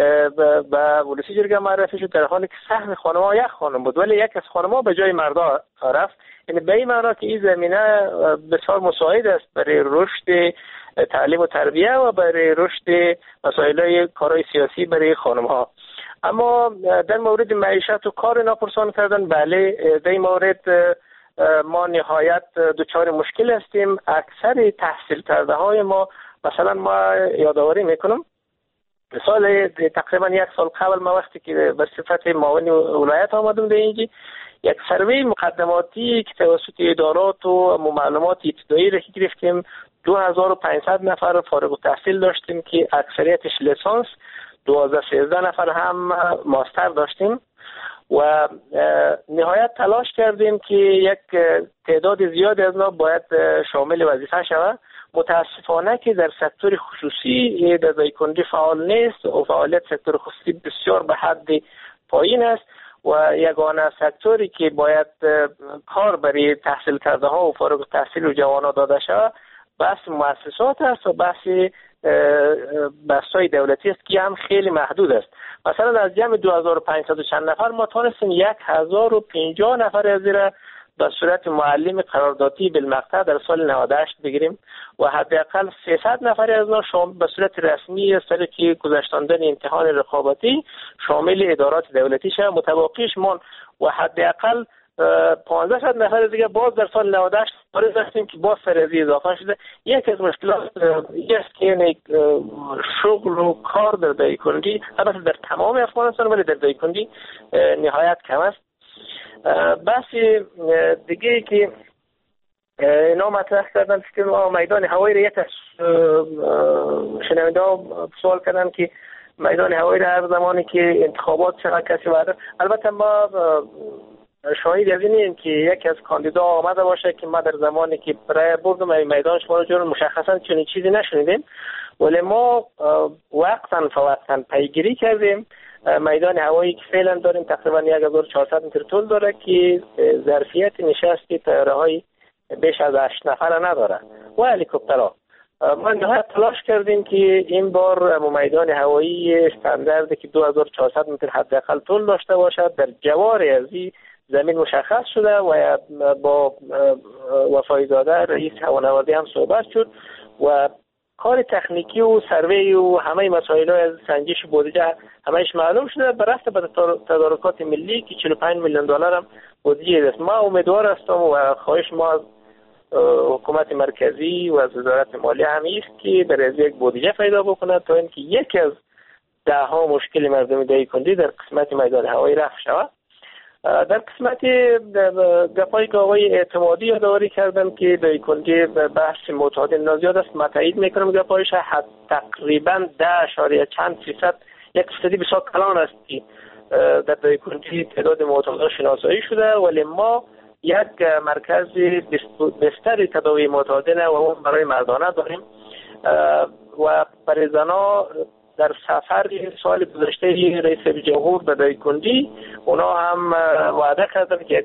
به ولایتی جرگه معرفی شد، در حالی که سهم خانم‌ها یک خانم بود ولی یک از خانم‌ها به جای مردا رفت. یعنی به این معنا که این زمینه بسیار مساعد است برای رشد تعلیم و تربیه و برای رشد مسائل کارهای سیاسی برای خانم‌ها. اما در مورد معیشت و کار ناپرسان کردن، بله در این مورد ما نهایت دچار مشکل هستیم. اکثر تحصیل کرده های ما، مثلا ما یادآوری میکنم سال تقریبا یک سال قبل ما وقتی که به صفت معاون ولایت آمدم به اینجا، یک سروی مقدماتی که توسط ادارات و معلومات ابتدایی را گرفتیم، دو هزار و پانصد نفر فارغ التحصیل داشتیم که اکثریتش لیسانس، دوازده سیزده نفر هم ماستر داشتیم و نهایت تلاش کردیم که یک تعداد زیادی از ما باید شامل وظیفه شود. متاسفانه که در سکتور خصوصی در دایکندی فعال نیست و فعالیت سکتور خصوصی بسیار به حد پایین است و یگانه سکتوری که باید کار برای تحصیل کرده ها و فارغ التحصیل و جوانان داده شود بحث مؤسسات است و بحث بحث‌های دولتی است که هم خیلی محدود است. مثلا از جمع دو هزار و پانصد چند نفر ما تونستیم یک هزار و پنجاه نفر از این به صورت معلم قراردادی بالمقطع در سال نود و هشت بگیریم و حداقل سیصد نفر از آنها به صورت رسمی سر که گذشتاندن امتحان رقابتی شامل ادارات دولتی شد. متبقیش من و حداقل پانزده نفر دیگه باز در سال نود و هشت وارد هستیم که باز سرازی اضافه شده. یک از مشکلات این است که شغل و کار در دایکندی البته در تمام افغانستان ولی در دایکندی نهایت کم است. بحث دیگه ای که اینا مطرح کردن که میدان هوایی را یک از شنونده ها سوال کردن که میدان هوایی را هر زمانی که انتخابات چقدر کسی وارد، البته ما شاهد از اینیم که یکی از کاندیدا آمده باشه که ما در زمانی که برای بردم میدان شما رو جور مشخصا چنین چیزی نشنیدیم، ولی ما وقتا فوقتا پیگیری کردیم. میدان هوایی که فعلا داریم تقریبا هزار و چهارصد متر طول داره که ظرفیت نشست طیاره های بیش از هشت نفر نداره و هلیکوپترها. ما نهایت تلاش کردیم که این بار میدان هوایی استانداردی که دو هزار و چهارصد متر حداقل طول داشته باشد در جوار از زمین مشخص شده و با وفای زاده رئیس هوانوردی هم صحبت شد و کار تکنیکی و سروی و همه مسائل از سنجش بودجه همهش معلوم شده. برفت به تدارکات ملی که چهل و پنج میلیون دلار هم بودجه است. ما امیدوار هستم و خواهش ما از حکومت مرکزی و از وزارت مالیه هم است که در از یک بودجه پیدا بکنه تا اینکه یکی از ده ها مشکل مردم دایکنډي در قسمت میدان هوایی رفع شود. در قسمت گپایی که آقای اعتمادی یادآوری کردن که دایکنډي بحث معتاد نازیاد است، من تایید میکنم گپایش. حد تقریبا ده اشاریه چند فیصد یک فیصدی بسیار کلان است که در دایکنډي تعداد معتادان شناسایی شده، ولی ما یک مرکز بستر تداوی معتادین و اون برای مردانه داریم و برای زنا در سفر سال گذشته رئیس جمهور به دایکنډي اونا هم وعده کردن که یک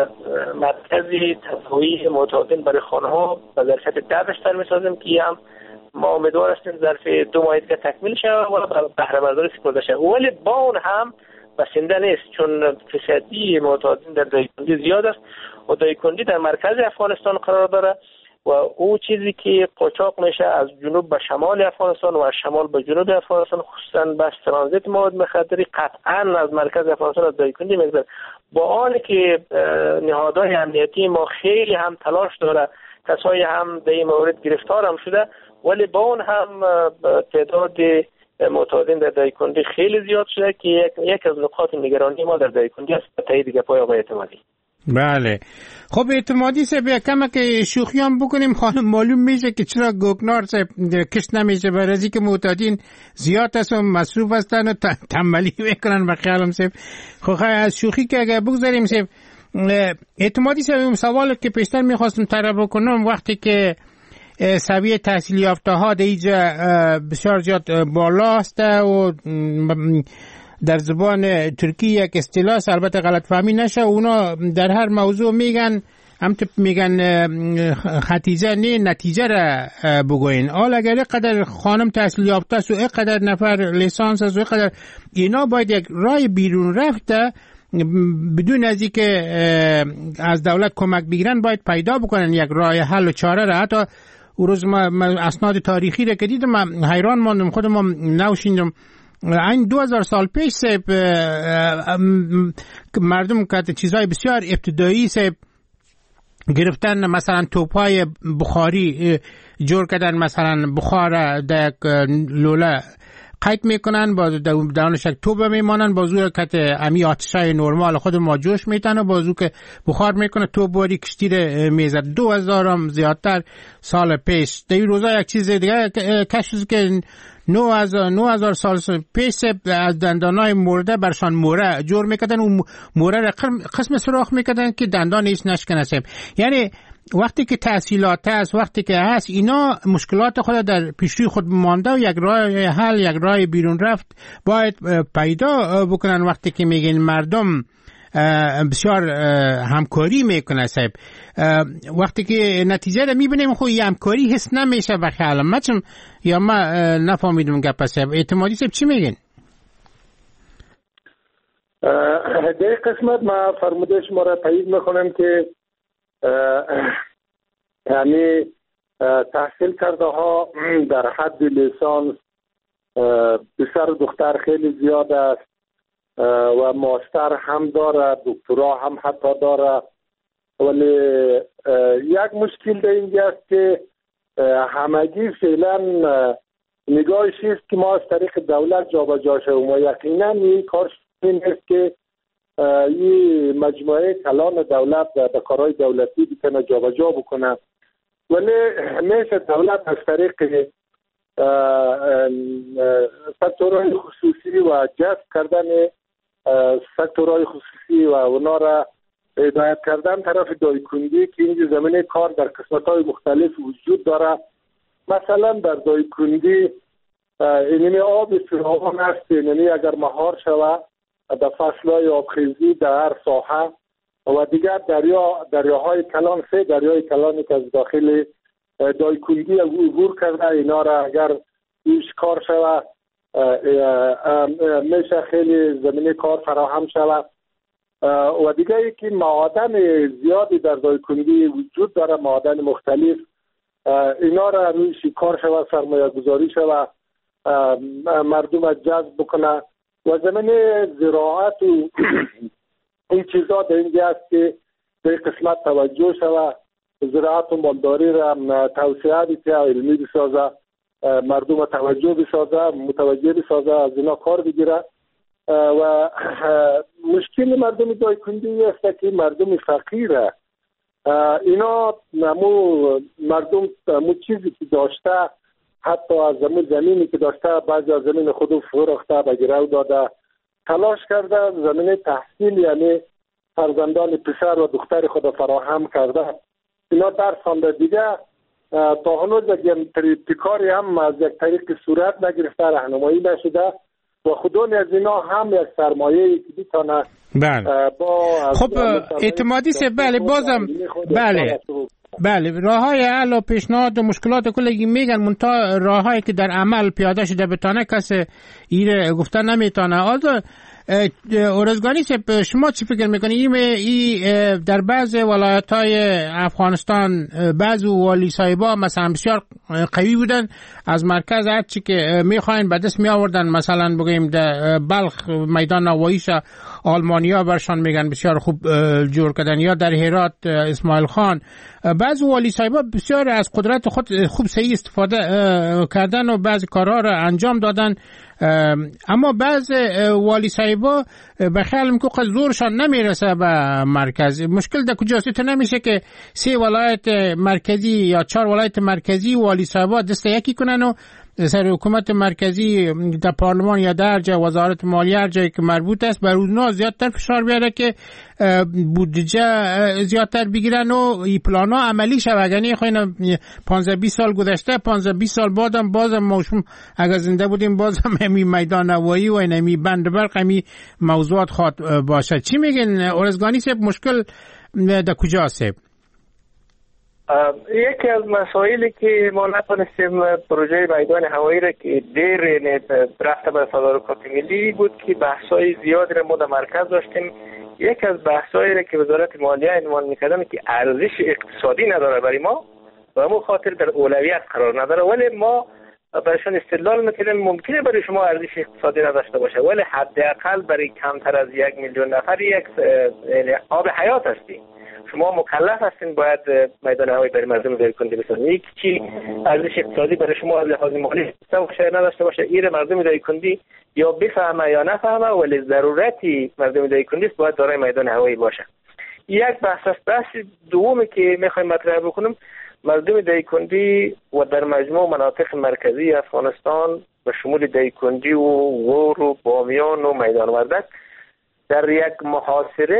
مرکزی تداوی معتادین برای خانه ها به ظرفیت ده بستر میسازیم که هم ما امیدوار هستیم ظرف دو ماه دیگه تکمیل شود و بهره برداری سپرده شود. ولی با اون هم بسنده نیست چون فیصدی معتادین در دایکنډي زیاد است و دایکنډي در مرکز افغانستان قرار داره و او چیزی که قاچاق میشه از جنوب به شمال افغانستان و از شمال به جنوب افغانستان، خصوصا بس ترانزیت مواد مخدری قطعا از مرکز افغانستان از دایکنډي میگذره. با آن که نهادهای امنیتی ما خیلی هم تلاش داره، کسایی هم در این مورد گرفتار هم شده، ولی با اون هم تعداد معتادین در دایکنډي خیلی زیاد شده که یک, یک از نقاط نگرانی ما در دایکنډي است. به تایید گپای آقای اعتمادی. بله خب اعتمادی صاحب کما که شوخیام بکنیم خانم معلوم میشه که چرا گوگنار صاحب کش نمیشه، برای که معتادین زیاد است و مصروف هستن و تنبلی میکنن به خیالم صاحب. خب از شوخی که اگر بگذاریم صاحب، اعتمادی صاحب اون سوال که پیشتر میخواستم طرح بکنم، وقتی که سویه تحصیل یافته ها در اینجا بسیار زیاد بالا است و در زبان ترکی یک اصطلاح البته غلط فهمی نشه، اونا در هر موضوع میگن هم میگن خطیزه نه نتیجه را بگوین. حال اگر اینقدر خانم تحصیل یافته است و اینقدر نفر لیسانس است و اینقدر اینا باید یک رای بیرون رفته بدون از اینکه از دولت کمک بگیرن باید پیدا بکنن یک راه حل و چاره را. حتی اون روز ما اسناد تاریخی را که دیدم من حیران ماندم، خودم نوشیندم این دو هزار سال پیش سب مردم که چیزهای بسیار ابتدایی سب گرفتن، مثلا توپای بخاری جور کردن، مثلا بخار در لوله قید میکنن، با دانش یک توپ میمانن، بازو که امی آتشای نرمال خود ما جوش میتن و بازو که بخار میکنه توپ باری کشتی میزد. دو هزار هم زیادتر سال پیش در این روزا یک چیز دیگه کشف که نو هزار نو هزار سال پیش از دندانای مرده برشان موره جور میکردن و موره را قسم سراخ میکردن که دندان ایش نشکنه. یعنی وقتی که تحصیلات هست، وقتی که هست، اینا مشکلات خود در پیشروی خود مانده و یک راه حل، یک راه بیرون رفت باید پیدا بکنن. وقتی که میگن مردم بسیار همکاری میکنه صاحب، وقتی که نتیجه رو میبینیم خب یه همکاری حس نمیشه به خیالم من، چون یا ما نفهمیدم گپ صاحب. اعتمادی صاحب چی میگن؟ در قسمت ما فرموده شما را تایید میکنم که یعنی تحصیل کرده ها در حد لیسانس پسر و دختر خیلی زیاد است و ماستر هم داره، دکترا هم حتی داره. ولی یک مشکل در اینجا است که همگی فعلا نگاهش است که ما از طریق دولت جابجا شویم و یقینا این کار نیست که این مجموعه کلان دولت به کارهای دولتی بتونه جابجا بکنه. ولی میشه دولت از طریق سکتورهای خصوصی و جذب کردن سکتورهای خصوصی و اونا را هدایت کردن طرف دایکندی که این زمینه کار در قسمت‌های مختلف وجود داره. مثلا در دایکندی اینمی آب فراوان است، اینمی اگر مهار شود در فصلهای آبخیزی در هر ساحه و دیگر دریا دریاهای کلان، سه دریای کلانی که از داخل دایکندی عبور کرده، اینا را اگر ایش کار شود میشه خیلی زمینه کار فراهم شود. و دیگه ای که معادن زیادی در دایکندی وجود داره، معادن مختلف، اینا را روی کار شود، سرمایه گذاری شود، مردم جذب بکنه و زمینه زراعت و این چیزا در اینجا است که به قسمت توجه شود، زراعت و مالداری را توسعه بیده، علمی بسازه، مردم توجه بسازه، متوجه بسازه، از اینا کار بگیره. و مشکل مردم دایکندی است که مردم فقیره، اینا مو مردم مو چیزی که داشته، حتی از زمین زمینی که داشته بعضی از زمین خودو فروخته به گرو داده، تلاش کرده زمین تحصیل یعنی فرزندان پسر و دختر خود فراهم کرده، اینا درس خوانده دیگه تا هنوز یک کاری هم از یک طریق صورت نگرفته، راهنمایی نشده و خودون از اینا هم یک سرمایه‌ای که بیتونه بله. با خب اعتمادی سه بله بازم بله بله راههای حل و پیشنهاد و مشکلات کلگی میگن، منتها راههایی که در عمل پیاده شده بتانه کسی ایره گفته نمیتونه. آزا اورزگانی سپ شما چی فکر میکنی؟ ای در بعض ولایت های افغانستان بعض والی صاحبا مثلا بسیار قوی بودن، از مرکز هر چی که میخواین به دست می آوردن، مثلا بگیم در بلخ میدان نواییش آلمانیا برشان میگن بسیار خوب جور کردن، یا در هرات اسماعیل خان. بعض والی صاحبا بسیار از قدرت خود خوب صحیح استفاده کردن و بعض کارها را انجام دادن، اما بعض والی صاحبا به خیال میکنه که زورشان نمیرسه به مرکز. مشکل در کجاست؟ تو نمیشه که سه ولایت مرکزی یا چهار ولایت مرکزی والی صاحبا دست یکی کنن و سر حکومت مرکزی در پارلمان یا در جای وزارت مالیه هر جایی که مربوط است بر اونها زیادتر فشار بیاره که بودجه زیادتر بگیرن و این پلانا عملی شود. یعنی خوین پانزده بیست سال گذشته، پانزده بیست سال بعدم بازم موشم اگر زنده بودیم بازم همی میدان نوایی و همی بند برق همی موضوعات خواد باشه. چی میگن اورزگانی صاحب؟ مشکل در کجاست؟ یکی از مسائلی که ما نتونستیم پروژه میدان هوایی را که دیر رفته به صدارکات ملی بود که بحث‌های زیادی را ما در مرکز داشتیم. یکی از بحث‌هایی را که وزارت مالیه عنوان می‌کردن که ارزش اقتصادی نداره برای ما و همون خاطر در اولویت قرار نداره، ولی ما برایشان استدلال می‌کردیم ممکنه برای شما ارزش اقتصادی نداشته باشه ولی حداقل برای کمتر از یک میلیون نفر یک آب حیات هستی، شما مکلف هستین باید میدان هوایی برای مردم دایکنده بسازید. یک چی ارزش اقتصادی برای شما از لحاظ مالی داشته باشه نداشته باشه، این مردم دایکندی یا بفهمه یا نفهمه، ولی ضرورتی مردم دایکندی است باید دارای میدان هوایی باشه. یک بحث است. بحث دومی که میخوایم مطرح بکنم، مردم دایکندی و در مجموع مناطق مرکزی افغانستان به شمول دایکندی و غور و بامیان و میدان وردک در یک محاصره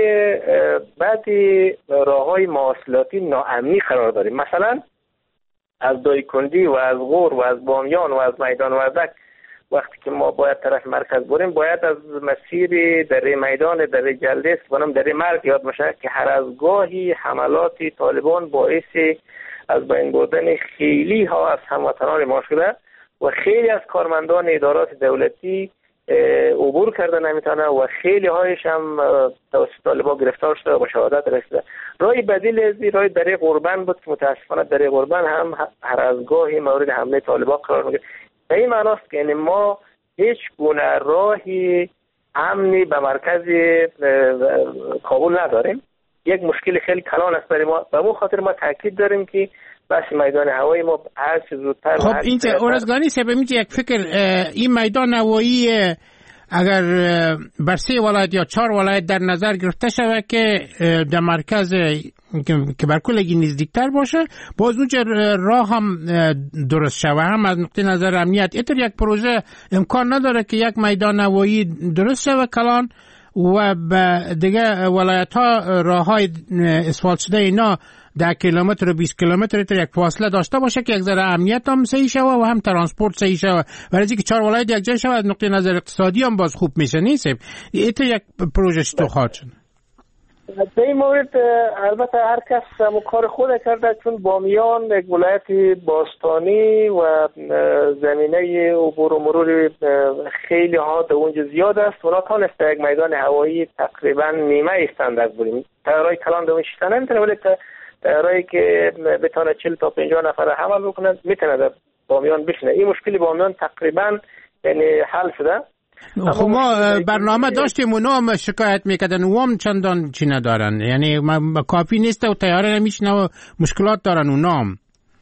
بعدی راههای مواصلاتی ناامنی قرار داریم. مثلا از دایکندی و از غور و از بامیان و از میدان وردک وقتی که ما باید طرف مرکز بریم باید از مسیر در میدان در جلدست ونم در مرگ یاد باشه که هر از گاهی حملات طالبان باعث از بین بردن خیلی ها از هموطنان ما شده و خیلی از کارمندان ادارات دولتی عبور کرده نمیتونه و خیلی هایش هم توسط طالبان گرفتار شده و به شهادت رسیده. راه بدیل از راه دره قربان بود که متاسفانه دره قربان هم هر از گاهی مورد حمله طالبان قرار میگیره. به این معناست که یعنی ما هیچ گونه راهی امنی به مرکز کابل نداریم. یک مشکل خیلی کلان است برای ما. به اون خاطر ما تاکید داریم که بس میدان هوایی ما هر چه زودتر. خب اینجا اورزگانی سبب میشه یک فکر این میدان هوایی اگر بر سه ولایت یا چهار ولایت در نظر گرفته شود که در مرکز که بر کلگی نزدیکتر باشه، باز اونجا راه هم درست شود هم از نقطه نظر امنیت. اینطور یک پروژه امکان نداره که یک میدان هوایی درست شود کلان و دیگه ولایت ها راه های اسفالت شده اینا ده کیلومتر و بیست کیلومتر تا یک فاصله داشته باشه که یک ذره امنیت هم صحیح شوه و هم ترانسپورت صحیح شوه. برای اینکه چهار ولایت یک جای شوه از نقطه نظر اقتصادی هم باز خوب میشه نیست. ایت یک پروژه تو خواهد شد. در این مورد البته هر کس کار خود کرده، چون بامیان یک ولایت باستانی و زمینه عبور و مرور خیلی ها در اونجا زیاد است. اونا تانست یک میدان هوایی تقریبا نیمه استاندارد بودیم. تیارای کلان در اون شیطان نمیتونه، ولی تیارایی که بتونه چهل تا پنجاه نفر حمل بکنه میتونه در بامیان بشینه. این مشکلی بامیان تقریبا یعنی حل شده. خب ما برنامه داشتیم اونا هم شکایت میکردن و هم چندان چی ندارن، یعنی کافی نیست و تیاره نمیشنه و مشکلات دارن اونا هم.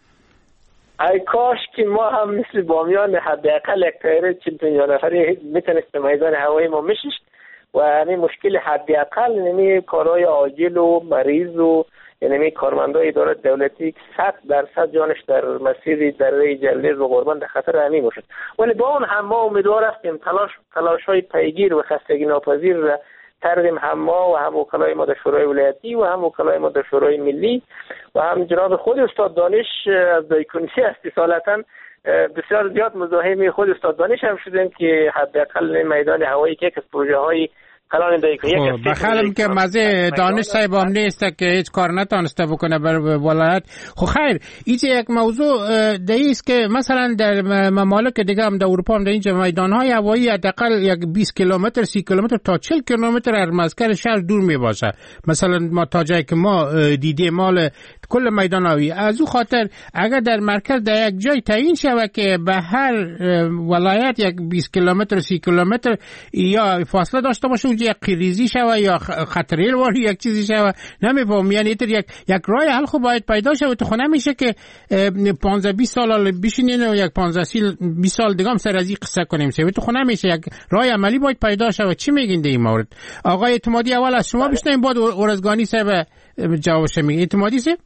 ای کاش که ما هم مثل بامیان حداقل یک تیاره چهل پنجاه نفری میتونست میدان هوایی ما میشیشت و همین مشکل حداقل یعنی کارهای عاجل و مریض و یعنی کارمندای اداره دولتی صد درصد جانش در مسیر دره جلز و قربان در خطر همین باشد. ولی با اون هم ما امیدوار هستیم تلاش تلاش‌های پیگیر و خستگی ناپذیر را کردیم، هم ما و هم وکلای ما در شورای ولایتی و هم وکلای ما در شورای ملی و هم جناب خود استاد دانش از دایکنسی استثالتا بسیار زیاد مزاحم خود استاد دانش هم شدیم که حداقل میدان هوایی که از پروژه های کلان دایکو یک است. بخالم که مزه دانش صاحب هم نیست که هیچ کار نتونسته بکنه بر ولایت. خب خیر، این یک موضوع دیگه است که مثلا در ممالک دیگه هم در اروپا هم در اینجا میدان‌های هوایی حداقل یک بیست کیلومتر سی کیلومتر تا چهل کیلومتر از مرکز شهر دور می باشه. مثلا ما تا جایی که ما دیدیم مال کل میدان هوایی از او خاطر اگر در مرکز در یک جای تعیین شود که به هر ولایت یک بیست کیلومتر سی کیلومتر یا فاصله داشته باشه یک قریزی شوه یا خطریل واری یک چیزی شوه نمیفهم، یعنی یک یک راه حل خوب باید پیدا شوه. تو خونه میشه که پانزده بیست سال بشینین و یک پانزده بیست سال دیگه هم سر از این قصه کنیم سه. تو خونه میشه یک راه عملی باید پیدا شوه. چی میگین در این مورد؟ آقای اعتمادی اول از شما بشنویم بعد ارزگانی صاحب جوابش میگه. اعتمادی صاحب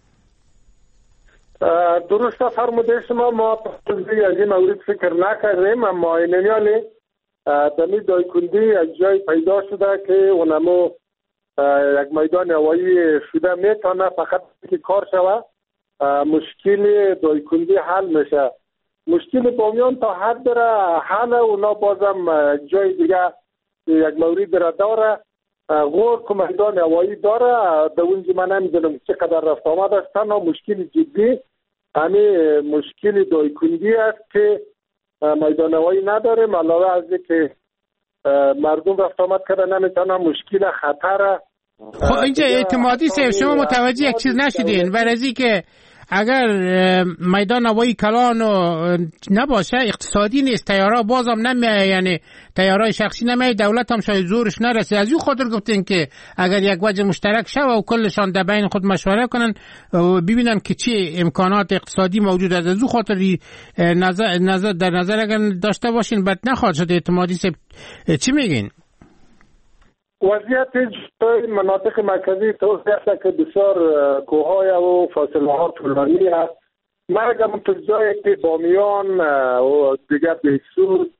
درست فرموده شما، ما از این مورد فکر نکردیم، اما اینیالی دمی دایکندی از جای پیدا شده که اونمو یک میدان هوایی شده میتونه فقط که کار شوه مشکل دایکندی حل میشه. مشکل بامیان تا حد داره حل، اونا بازم جای دیگه یک مورد را داره غور که میدان هوایی داره در اونجا من نمیدونم چقدر رفت آمد است. تنها مشکل جدی همین مشکل دایکندی است که میدان هوایی نداریم، علاوه از که مردم رفت آمد کردن نمیتونه مشکل خطر. خب اینجا اعتمادی صاحب شما متوجه یک چیز نشدین برای که اگر میدان هوایی کلان نباشه اقتصادی نیست، تیارا بازم نمیه، یعنی تیارای شخصی نمیه، دولت هم شاید زورش نرسه. از این خاطر گفتین که اگر یک وجه مشترک شوه و کلشان در بین خود مشوره کنن و ببینن که چی امکانات اقتصادی موجود است. از این خاطر نظر نظر در نظر اگر داشته باشین بد نخواهد شد. اعتمادی صاحب چی میگین؟ وضعیت مناطق مرکزی توضیح است که بسیار کوههای و فاصله ها طولانی است. مرگ همونطور جایی که بامیان و دیگر بهسود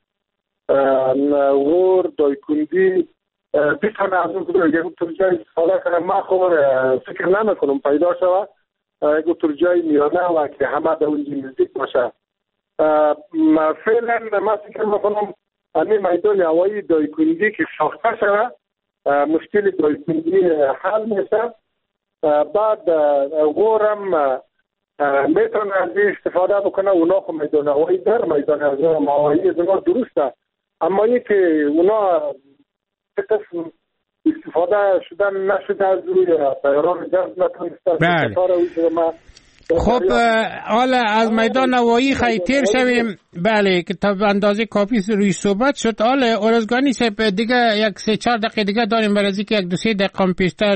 غور دایکندی بیتانه از اون کدوم همونطور جایی ساله کنم من خور فکر نمی کنم پیدا شود همونطور جایی میانه و که همه در اونجا نزدیک باشه. فعلا من فکر میکنم همین میدان هوایی دایکندی که ساخته شود مشکل دایکندی حل میشه. بعد غورم میتونه از استفاده بکنه، اونا خب میدان هوایی در میدان هوایی از اونا درسته، اما این که اونا قسم استفاده شدن نشده از روی طیاران جذب نتونستن. خب حالا از میدان هوایی خیلی تیر شویم. بله که تا اندازه کافی روی صحبت شد. حالا ارزگانی صاحب دیگه یک سه چهار دقیقه دیگه داریم برای اینکه یک دو سه دقیقه پیشتر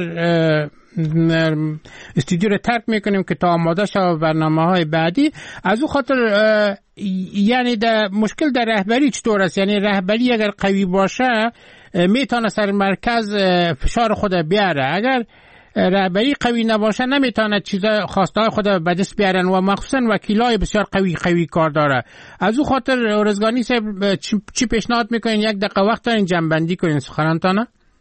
استودیو رو ترک میکنیم که تا آماده شد برنامه های بعدی. از اون خاطر یعنی در مشکل در رهبری چطور است؟ یعنی رهبری اگر قوی باشه میتونه سر مرکز فشار خود بیاره، اگر رهبری قوی نباشه نمیتونه چیزا خواسته های خود به دست بیارن و مخصوصا وکیلای بسیار قوی قوی کار داره. از اون خاطر ارزگانی صاحب چی پیشنهاد میکنین؟ یک دقیقه وقت دارین جنبندی کنین سخنانتانه.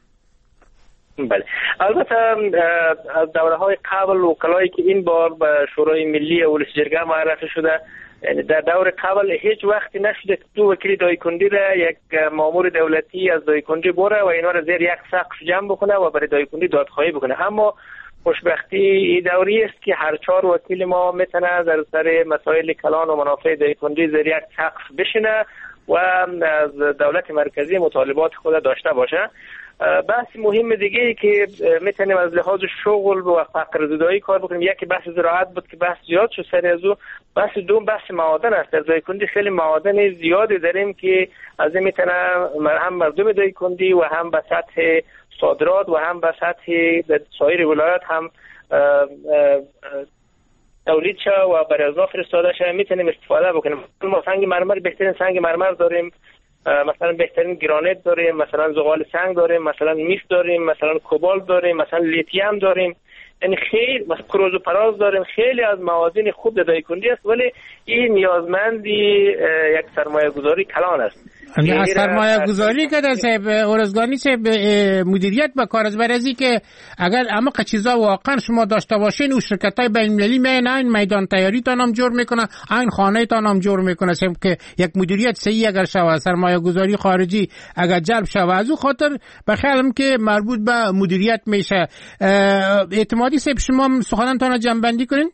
بله، البته از دوره های قبل وکلایی که این بار به شورای ملی ولسی جرگه معرفی شده، در دور قبل هیچ وقتی نشده که دو وکیل دایکندی را یک مامور دولتی از دایکندی بره و اینا را زیر یک سقف جمع بکنه و برای دایکندی دادخواهی بکنه. اما خوشبختی این دوری است که هر چهار وکیل ما میتونه در سر مسائل کلان و منافع دایکندی زیر یک سقف بشینه و از دولت مرکزی مطالبات خود داشته باشه. بحث مهم دیگه ای که میتونیم از لحاظ شغل و فقر زدایی کار بکنیم، یکی بحث زراعت بود که بحث زیاد شد سر از او. بحث دوم بحث معادن است. در دایکندی خیلی معادن زیادی داریم که از این میتونه هم مردم دایکندی و هم به سطح صادرات و هم به سطح سایر ولایات هم تولید شه و برای از فرستاده شه میتونیم استفاده بکنیم. ما سنگ مرمر، بهترین سنگ مرمر داریم، مثلا بهترین گرانیت داریم، مثلا زغال سنگ داریم، مثلا میخ داریم، مثلا کوبالت داریم، مثلا لیتیم داریم، یعنی خیلی مثلا کروز و پراز داریم. خیلی از معادن خوب در دایکندی است، ولی این نیازمندی یک سرمایه گذاری کلان است. از سرمایه گذاری که در صاحب ارزگانی صاحب مدیریت به کار است، برای که اگر اما چیزا واقعا شما داشته باشین و شرکت های بین المللی میان این میدان تیاری تان هم جور میکنه، این خانه تان هم جور میکنه، صاحب که یک مدیریت صحیح اگر شود، سرمایه گذاری خارجی اگر جلب شود، از او خاطر بخیالم که مربوط به مدیریت میشه. اعتمادی صاحب شما سخنان تان جمع بندی کنین.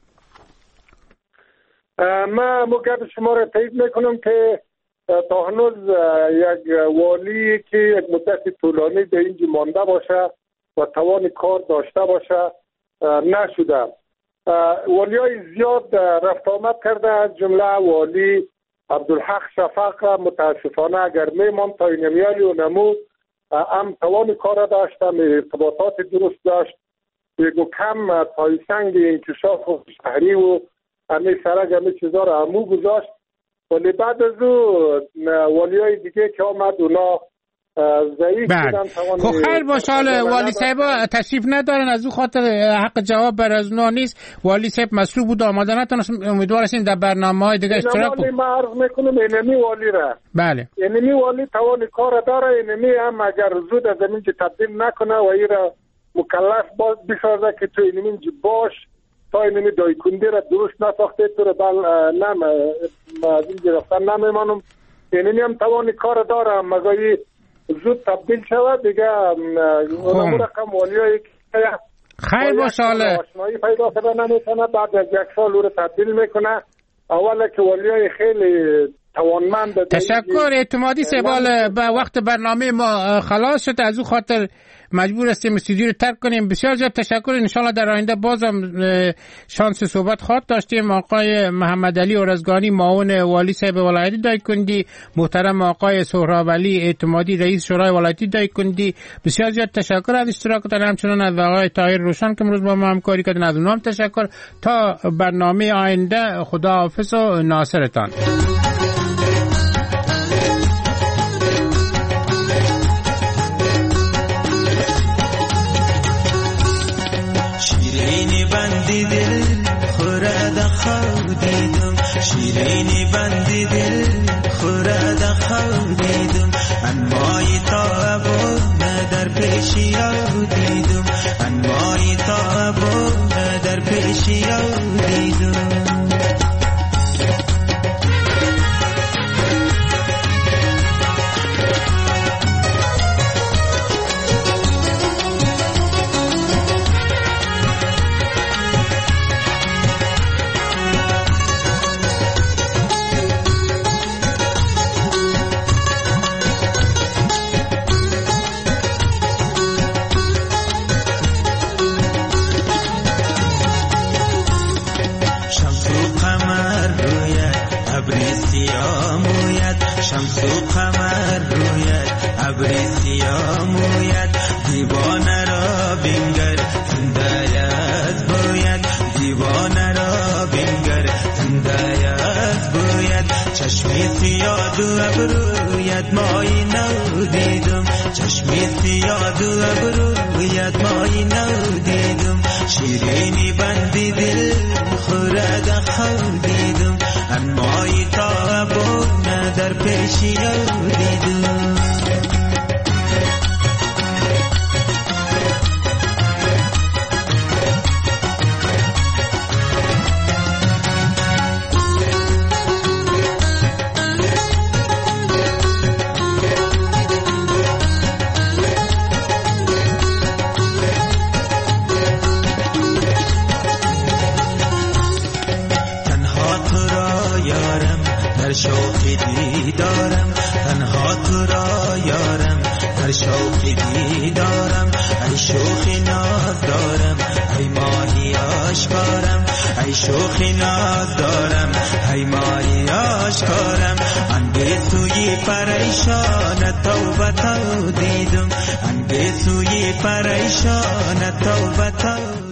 من مگه شما را تایید میکنم که تا هنوز یک والی که یک مدت طولانی در اینجا مانده باشه و توان کار داشته باشه نشده. والی های زیاد رفت آمد کرده، از جمله والی عبدالحق شفق متاسفانه اگر میمان تا این میالی و نمود هم توان کار داشته، ارتباطات درست داشت، بگو کم پای سنگ انکشاف و شهری و همه سرک همه چیزا را همو گذاشت. ولی بعد از او والی های دیگه که آمد اونا ضعیف بودن. خب خیر باشه، والی صاحب تشریف ندارن، از او خاطر حق جواب بر از اونا نیست. والی صاحب مسئول بود آمده نتونست، امیدوار هستیم در برنامه های دیگه اشتراک کنیم. من عرض میکنم اینمی والی را، بله اینمی والی توان کار داره، اینمی هم اگر زود از اینجا تبدیل نکنه و این را مکلف باز بسازه که تو اینمی باش تا اینمی دایکندی را درست نساخته تو را بل نم از این گرفتن نمیمانم. اینمی هم توان کار داره مگه زود تبدیل شود دیگه. اونمو رقم والی هایی که خیر باشه حاله آشنایی پیدا کرده نمیتونه، بعد از یک سال او را تبدیل میکنه. اولا که والی های خیلی توانمند. تشکر اعتمادی سبال به وقت برنامه ما خلاص شد، از او خاطر مجبور هستیم استودیو رو ترک کنیم. بسیار زیاد تشکر. انشالله در آینده بازم شانس صحبت خواهد داشتیم. آقای محمد علی ارزگانی معاون والی صاحب ولایت دایکندی، محترم آقای سهراب علی اعتمادی رئیس شورای ولایتی دایکندی، بسیار زیاد تشکر از اشتراکتان. همچنان از آقای طاهر روشن که امروز با ما همکاری کردن، از اونها هم تشکر. تا برنامه آینده خداحافظ و ناصرتان. بندی دل خورد خودیدم، شیرینی بندی دل خورد خودیدم، انمای تا بونه در پیشی دیدم، انمای تا بونه در پیشی دیدم. شمس و قمر رویت ابر سیاه مویت، دیوانه را بنگر زنده‌از باید، دیوانه را بنگر زنده‌از باید. چشمی سیاد و ابرویت مایی نو دیدم، چشمی سیاد و ابرویت مایی نو دیدم، شیرینی بندی دل خورد خود دیدم، انمایی تا بونه در پیشی دیدم. آشکارم، ای شوخی ناز دارم، ای ماری آشکارم. انگه سوی پریشان توبه تو دیدم، انگه سوی پریشان توبه تو